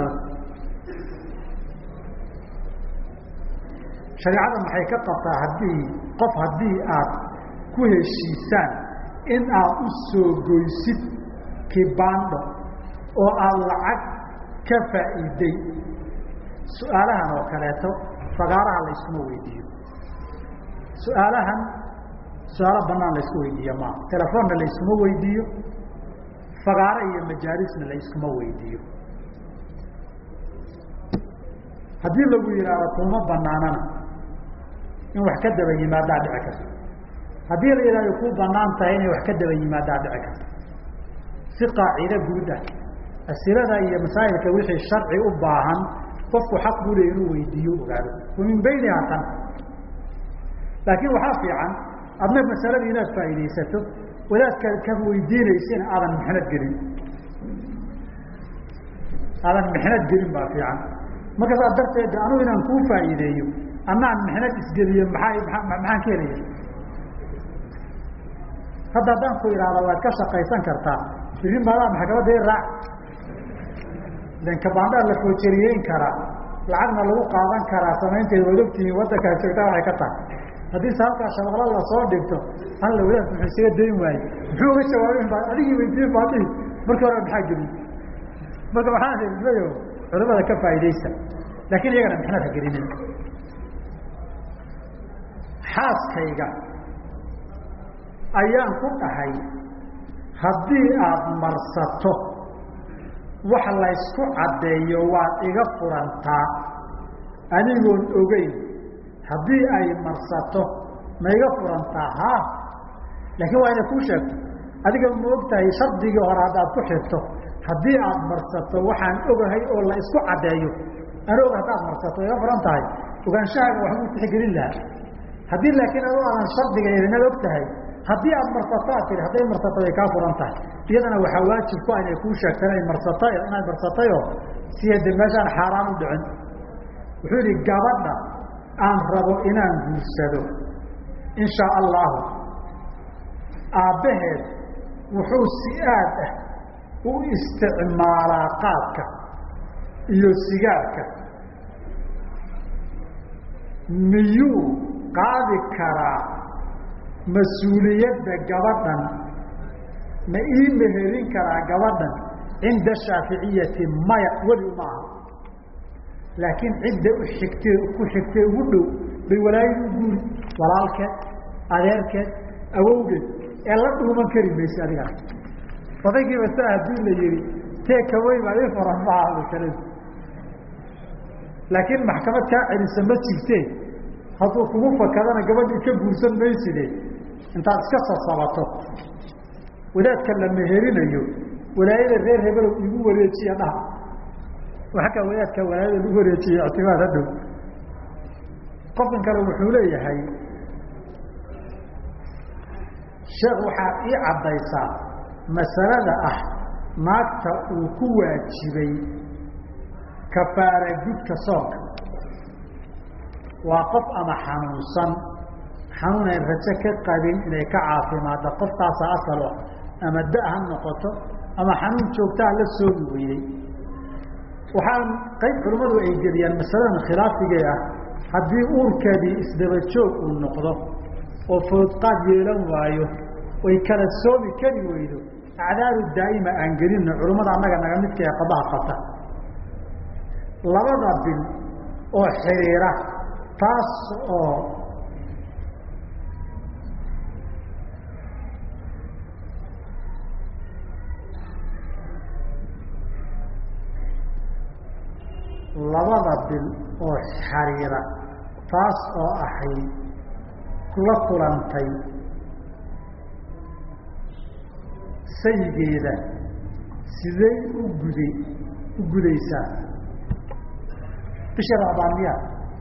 شريعة محيكتها هدي قف هدي كوه الشيسان إن أسو قيسد كباندو أو العك كفائدي سؤالها وكالاتو فقارها الله اسمه ويديو سؤالها سؤال بنان لا اسكو ويديو ما تلفون لا اسكو ويديو فقاره iyo majaarisna la isku weydiiyo hadii lagu yiraahdo kuma banaanana in wax ka daba yimaada dhici karto hadii la yiraahdo ku banaan tahay in wax ka daba yimaada dhici karto si qaacida guud ah asirada iyo masaa'ilka wixii sharci u baahan qofku xaq u leeyahay inuu weydiiyo ogaado min baynaha tan laakiin waxa fiican adna masalada inaad faa'iideysato walaadka ka weydiinaysan aadan maxnad gelin baa fiican marka saad darteed anu inaan ku faa'iideeyo annaan maxnad isgeliyo maxaan keenaya hadda haddaan ku iraado waad ka shaqaysan kartaa firin badan maxkamadda raac dan kabaandar la foojeriyeyn karaa lacagna lagu qaadan karaa samaynteeda wadogtii wadanka joogtaa waxay ka tahay haddii halkaa shabaqla la soo dhigto alla wadaad muxuu isaga dayn waaye muxuu uga jawaabin baa adigii weydiin baadii markii hore maxaa gelin marka waxaan helmayo culimada ka faa'iideysta laakiin iyagana maxna ha gelinin xaaskayga ayaan ku dhahay haddii aad marsato wax la isku caddeeyo waad iga furantaa anigoon ogeyn haddii ay marsato ma iga furantaa haa laakiin waa inay kuu sheegto adiga ma ogtahay shardigii hore haddaad ku xirto haddii aad marsato waxaan ogahay oo la isku caddeeyo aan og haddaad marsato iga furan tahay ogaanshahaaga waxbuu tixgelin lahaa haddii laakiin adoo aadan shardiga idinad og tahay haddii aad marsato aad tihi hadday marsato way kaa furan tahay iyadana waxaa waajib ku ah inay kuu sheegtaan inaad marsatayoo si hade meeshaan xaaraan u dhicin wuxuu yidhi gabadha aan rabo inaan guursado in shaa allahu aabbaheed wuxuu si aad ah u isticmaalaa qaadka iyo sigaarka miyuu qaadi karaa mas-uuliyadda gabadhan ma ii meherin karaa gabadhan cinda shaaficiyati maya weli uma aha laakiin cidda ku xigtee ugu dhow bay walaayid u guuri walaalkeed adeerkeed awowgeed ee la dhuuman kari mayse adigana odaygiiba saa haddii la yihi teekawey baa ii furan maaha laakiin maxkamad kaa celisa ma jirtee hadduu kugu fakadana gabadhii ka guursan mayside intaad iska sasabato wadaadka la meherinayo walaayada reer hebelow igu wareejiya dhaha waaka wadaadka walaayada lagu wareejiye ictimaad hadhow qofkan kale wuxuu leeyahay sheekh waxaa ii caddaysaa masalada ah naagta uu ku waajibay kafaara gudka soonka waa qof ama xanuunsan xanuun ay rajo ka qabin inay ka caafimaadda qofkaasa asal ah ama da- ha noqoto ama xanuun joogtaa la soomi weydey waxaan qayb culimmadu ay geliyaan masaladan khilaafigee ah haddii uurkeedii isdaba joog uu noqdo oo foodqaad yeelan waayo oy kala soomi kari weydo acdaaru daa'ima aan gelinno culimmada annaga naga midka ee qadaha qabta labada bil oo xiriira taas oo labada bil oo xariira taas oo ahayd la kulantay sayigeeda sidey u gudaysaa bisha ramadaan miyaa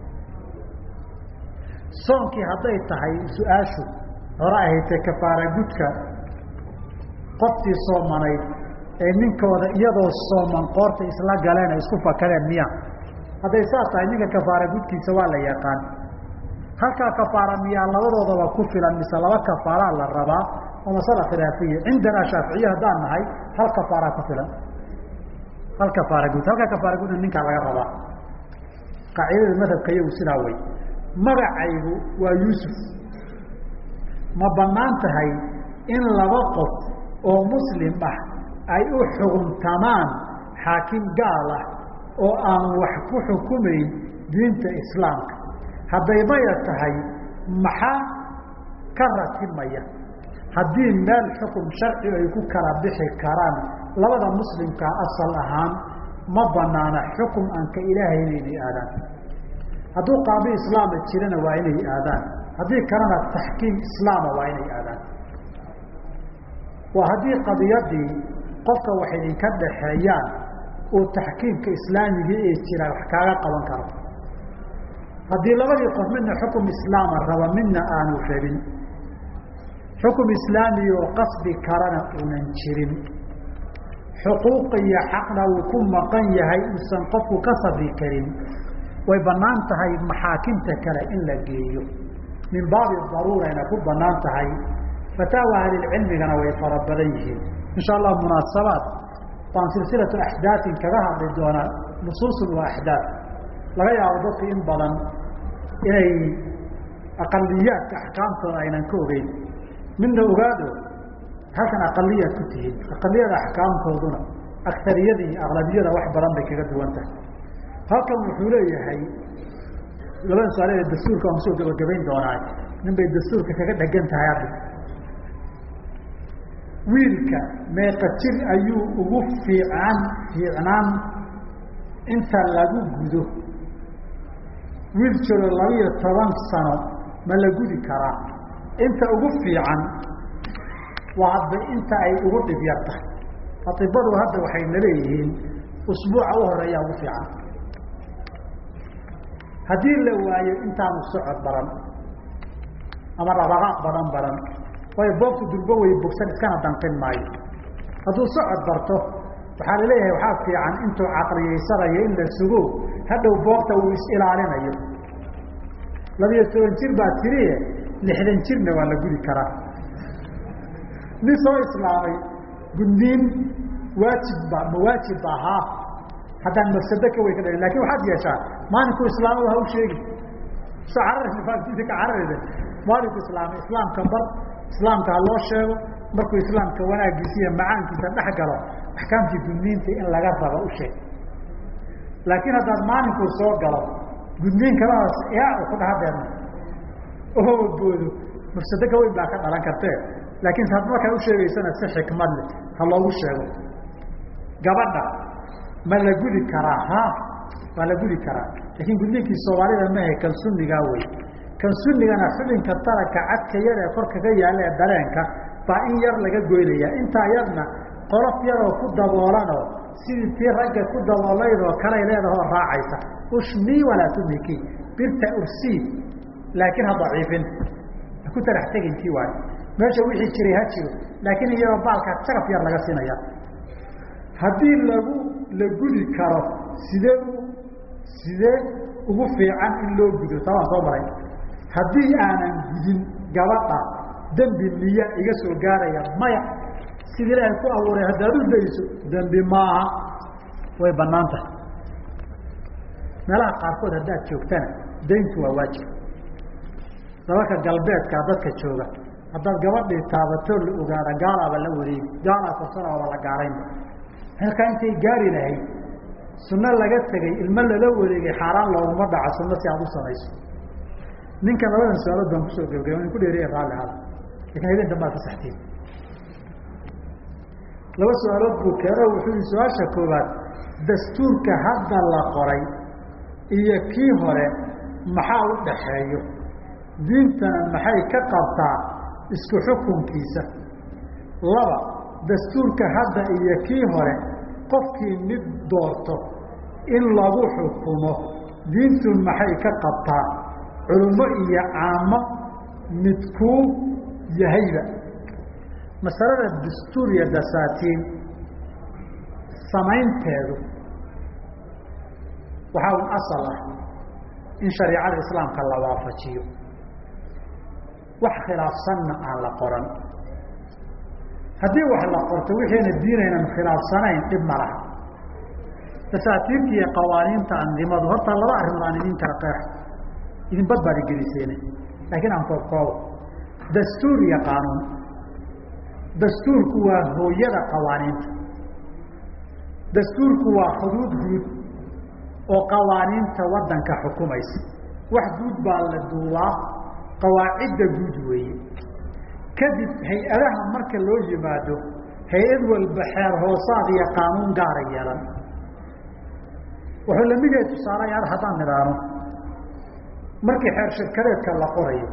soonkii hadday tahay su-aashu hore ahaydee kafaara gudka qoftii soomanayd ee ninkooda iyadoo sooman qoorta isla galeen ay isku fakadeen miya hadday saas tahay ninka kafaara gudkiisa waa la yaqaan halkaa kafaara miyaa labadoodaba ku filan mise laba kafaaraa la rabaa oo masala khilaafiya cindanaa shaaficiye haddaan nahay hal kafaaraa ku filan hal kafaara gud halkaa kafaara gudna ninkaa laga rabaa qaacidada madhabka iyagu sidaa wey magacaygu waa yuusuf ma bannaan tahay in laba qof oo muslim ah ay u xuguntamaan xaakim gaal ah oo aan wax ku xukumayn diinta islaamka hadday maya tahay maxaa ka ratimaya haddii meel xukum sharci ay ku kala bixi karaan labada muslimkaa asal ahaan ma banaana xukum aan ka ilaahayna inay aadaan hadduu qaadi islaama jirana waa inay aadaan haddii kalena taxkiim islaama waa inay aadaan waa haddii qadiyadii qofka wax idinka dhaxeeyaan uu taxkiimka islaamigii ee jira wax kaaga qaban karo haddii labadii qof midna xukum islaama raba midna aanu rabin xukum islaami oo qasbi karana uunan jirin xuquuq iyo xaqna uu ku maqan yahay uusan qofku ka sabri karin way bannaan tahay maxaakimta kale in la geeyo min baabi daruurayna ku bannaan tahay fataawa ahlilcilmigana way fara badan yihiin insha allah munaasabaad baan silsilatu axdaafin kaga hadli doonaa nusuusun waa axdaaf laga yaabo dadku in badan inay aqaliyaadka axkaamtooda aynan ka ogeyn midna ogaado halkan aqaliyaad ku tihiin aqaliyada axkaamtooduna akariyada iyo aqlabiyada wax badan bay kaga duwan tahay halkan wuxuu leeyahay labada su-aaleed dastuurka aan soo gabagabayn doonaa nin bay dastuurka kaga dhegan tahay hadda wiilka meeqa jir ayuu ugu fiicnaan inta lagu gudo wiil jiro 12 sano ma la gudi karaa inta ugu fiican وهذا أنت أي أقول بيرتاح أطباء هذا وحين ليهين أسبوع أو هريا وفيعا هذه اللي أنت عن السعد برم أما الرغاء برم ويبوك دلبو ويبوكسان كان دانقين معي هذا السعد برته وحال ليه وحال في عن أنتو عقلي سرية إلا السجود هذا وبوقته ويسئل علينا يوم الذي يستوى انتربا تريه لحد انترنا ولا قولي كراه نسوى إسلامي قلنين مواجب بها حتى المفسدك ويكذا لكن واحد يشاء ما نكون إسلامي وهو شيء سعرر نفاقيتك عرر ما نكون إسلام كبر إسلام كالله شيء مركو إسلام كوانا قيسية معانك تنحقره أحكام في قلنين إن لغرفة وشيء لكن هذا ما نكون صوت قلب قلنين كلاس يا وخذ هذا وهو بودو مفسدك وين باكر على كرتين لكن هذا ما كانوا شيء سنة سحك مدل الله وشيء قبلنا ما لقولي كراها ما لقولي كراه لكن قلنين كي الصواري ما هي كان سني قوي كان سني أنا فلين كترك عدك يلا فرق جاي على درينك فإن ير لقى قولي أنت يرنا قرف يرى كود دوالنا سيدي رجع كود دوالنا وكلا يلاقي هو راعيسه أشمي ولا تملكي برت أرسي لكنها ضعيفين كنت راح تجي في واحد ماشي وحي شريهاتي لكن هي ربالك تعرف يلا قصينا يا هذه لجودي كرف سيده وقفي عن اللو جودي طبعا صبري هذه أنا جدين جوابها دم بالنية يجسوا جاريا مايا سيده له كوا وره هذا روديسو دم بما ويبنانته meelaha qaarkood haddaad joogtana dayntu waa waajib sababka galbeedka dadka jooga haddaad gabadhii taabato la ogaada gaalaaba la wareegi gaalaa korsanaa waa la gaarayn halkaa intay gaari lahayd sunno laga tegay ilmo lala wareegay xaaraan looguma dhaca sunno si aad u samayso ninka labadan su-aalood baan kusoo gabagabay ku dheeriye raalli hada laakiin habeentan baad ka saxtiin laba su-aalood buu keeno wuxuu yihi su-aasha koowaad dastuurka hadda la qoray iyo kii hore maxaa u dhaxeeyo diintana maxay ka qabtaa isku xukunkiisa laba dastuurka hadda iyo kii hore qofkii mid doorto in lagu xukumo diintu maxay ka qabtaa culummo iyo caamo midkuu yahayba masalada dastuur iyo dasaatiin samaynteedu waxaa un asal ah in shariicada islaamka la waafajiyo wax khilaafsanna aan la qoran haddii wax la qorto wixiina diinaynan khilaafsanayn dhib ma laha dasaatiirka iyo qawaaniinta andimadu horta laba arrimood aan idin kala qeexo idin badbaadi geliseene laakiin aan koobkoobo dastuur iyo qaanuun dastuurku waa hooyada qawaaniinta dastuurku waa xuduud guud oo qawaaniinta waddanka xukumaysa wax guud baa la duubaa qawaacidda guud weeye kadib hay-adaha marka loo yimaado hay-ad walba xeer hoosaad iyo qaanuun gaara yeelan wuxuu lamid yahay tusaalayaal haddaan nidhaano markii xeer shirkadeedka la qorayo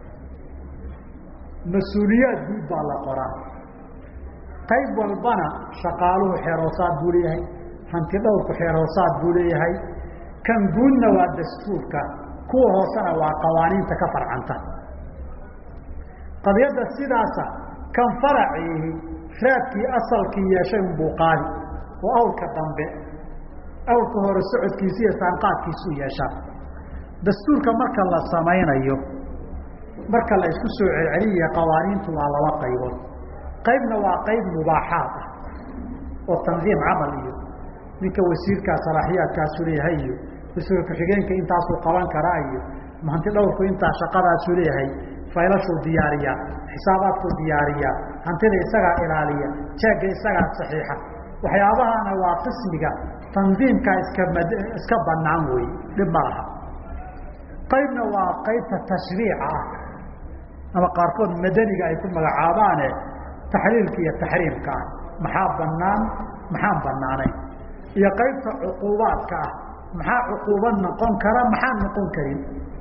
mas-uuliyaad guud baa la qoraa qayb walbana shaqaaluhu xeer hoosaad buu leeyahay hanti dhowrku xeer hoosaad buu leeyahay kan guudna waa dastuurka kuwa hoosena waa qawaaniinta ka farcanta qadiyadda sidaasa kan faraciihi raadkii asalkii yeeshay unbuu qaadi oo awlka dambe awlka hore socodkiisa iyo saanqaadkiisuu yeeshaa dastuurka marka la samaynayo marka la isku soo celceliya qawaaniintu waa laba qaybood qaybna waa qayb mubaaxaad ah oo tandiim camal iyo ninka wasiirkaa salaaxiyaadkaasu leeyahay iyo wasiir ku-xigeenka intaasuu qaban karaa iyo hanti dhowrku intaa shaqadaasuu leeyahay faylashuu diyaariyaa xisaabaadkuu diyaariyaa hantida isagaa ilaaliya jeegga isagaa saxiixa waxyaabahana waa qismiga tandiimkaa iska banaan wey dhib ma laha qaybna waa qaybta tashriica ah ama qaarkood madaniga ay ku magacaabaane taxliilka iyo taxriimka ah maxaa banaan maxaan banaanayn iyo qaybta cuquubaadka ah maxaa cuquubad noqon kara maxaan noqon karin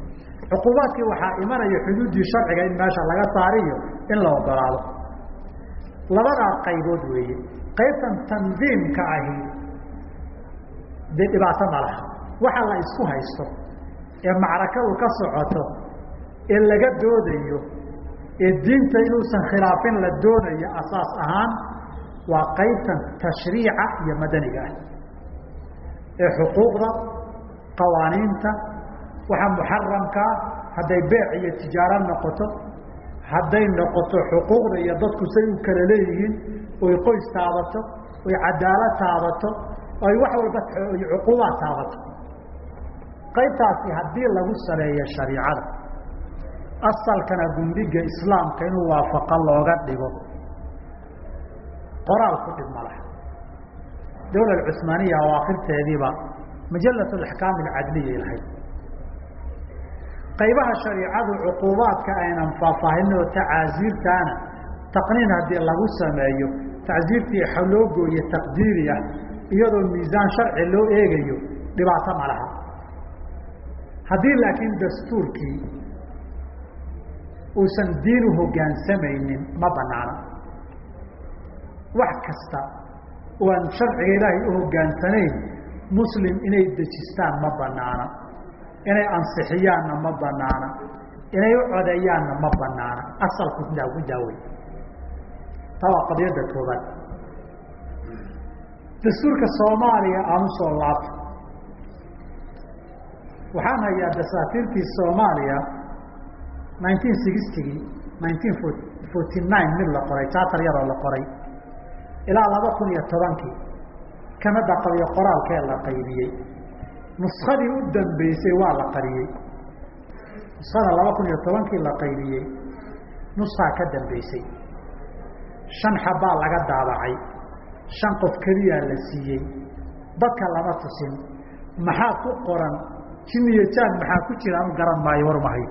cuquubaadkii waxaa imanaya xuduuddii sharciga in meesha laga saariyo in la ogolaado labadaa qaybood weeye qaybtan tandiimka ahi dee dhibaato ma laha waxa la isku haysto ee macrakadu ka socoto ee laga doodayo ee diinta inuusan khilaafin la doonayo asaas ahaan waa qaybtan tashriica iyo madaniga ah ee xuquuqda qawaaniinta waxa muxaramkaa hadday beec iyo tijaaro noqoto hadday noqoto xuquuqda iyo dadku say u kala leeyihiin oy qoys taabato oy cadaalad taabato oy wax walba cuquubaad taabato qaybtaasi haddii lagu saleeyo shariicada asalkana gundhiga islaamka inuu waafaqo looga dhigo qoraal ku dhib ma laha dawla alcusmaaniya awaakhirteediiba majallat alaxkaam alcadliya lahayd qaybaha shariicadu cuquubaadka aynan faahfaahinoo tacaasiirtaana taqniin haddii lagu sameeyo tacsiirtii loo gooye taqdiiri ah iyadoo miisaan sharci loo eegayo dhibaato ma laha haddii laakiin dastuurkii uusan diin u hoggaansamaynin ma banaana wax kasta oo aan sharciga ilaahay u hoggaansanayn muslim inay dejistaan ma banaana inay ansixiyaanna ma banaana inay u codeeyaanna ma banaana asalku ku daawey taa waa qadiyadda koobaad dastuurka soomaaliya aan u soo laabto waxaan hayaa dasaatiirtii soomaaliya 1960 1949 mid la qoray charter yaroo la qoray ilaa 2010 kanada qabiyo qoraalkee la qaybiyey nuskadii u dambeysay waa la qariyey nuskada 2010 la qaybiyey nuskaa ka dambeysay 5 xabaa laga daabacay 5 qof keliyaa la siiyey dadka lama tusin maxaa ku qoran jiniyo jaan maxaa ku jira anu garan maayo warmahay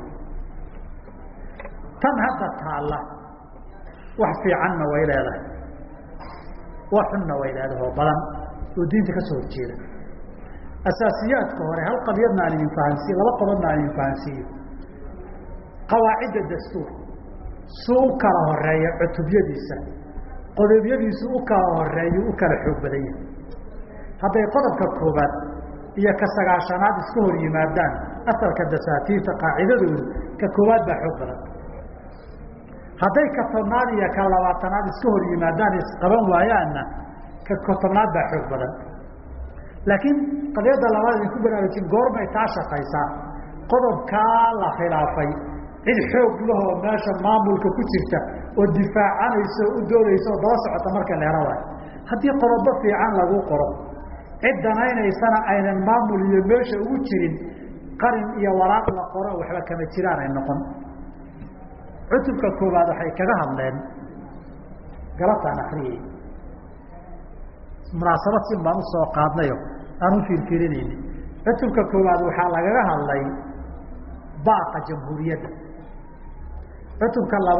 tan hadda taalla wax fiicanna way leedahay wax xunna way leedahay oo badan oo diinta ka soo horjeeda asaasiyaadka hore hal qadiyadna aan idin fahansiiyo laba qodobna aan idin fahansiiyo qawaacidda dastuur suu u kala horeeya cutubyadiisa qodobyadiisu u kala horeeyo u kala xoog badan yahay hadday qodobka koobaad iyo ka 9aad isku hor yimaadaan asalka dasaatiirta qaacidadoodu ka koobaad baa xoog badan hadday ka 10aad iyo ka 20aad isku hor yimaadaan isqaban waayaanna ka 10aad baa xoog badan laakiin qadiyadda labaad idinku baraarujin goormay taa shaqaysaa qodobkaa la khilaafay cid xoog lahoo meesha maamulka ku jirta oo difaacanaysa u doodaysa oo daba socota marka la helo waayo haddii qodobo fiican lagu qoro cid danaynaysana aynan maamul iyo meesha ugu jirin qarin iyo waraaq la qoro waxba kama jiraan ay noqon cutubka koobaad waxay kaga hadleen galabtaan akriyey munaasabad sin baan usoo qaadnayo aan u fiirfiirinayni cutubka koobaad waxaa lagaga hadlay baaqa jamhuuriyadda cutubka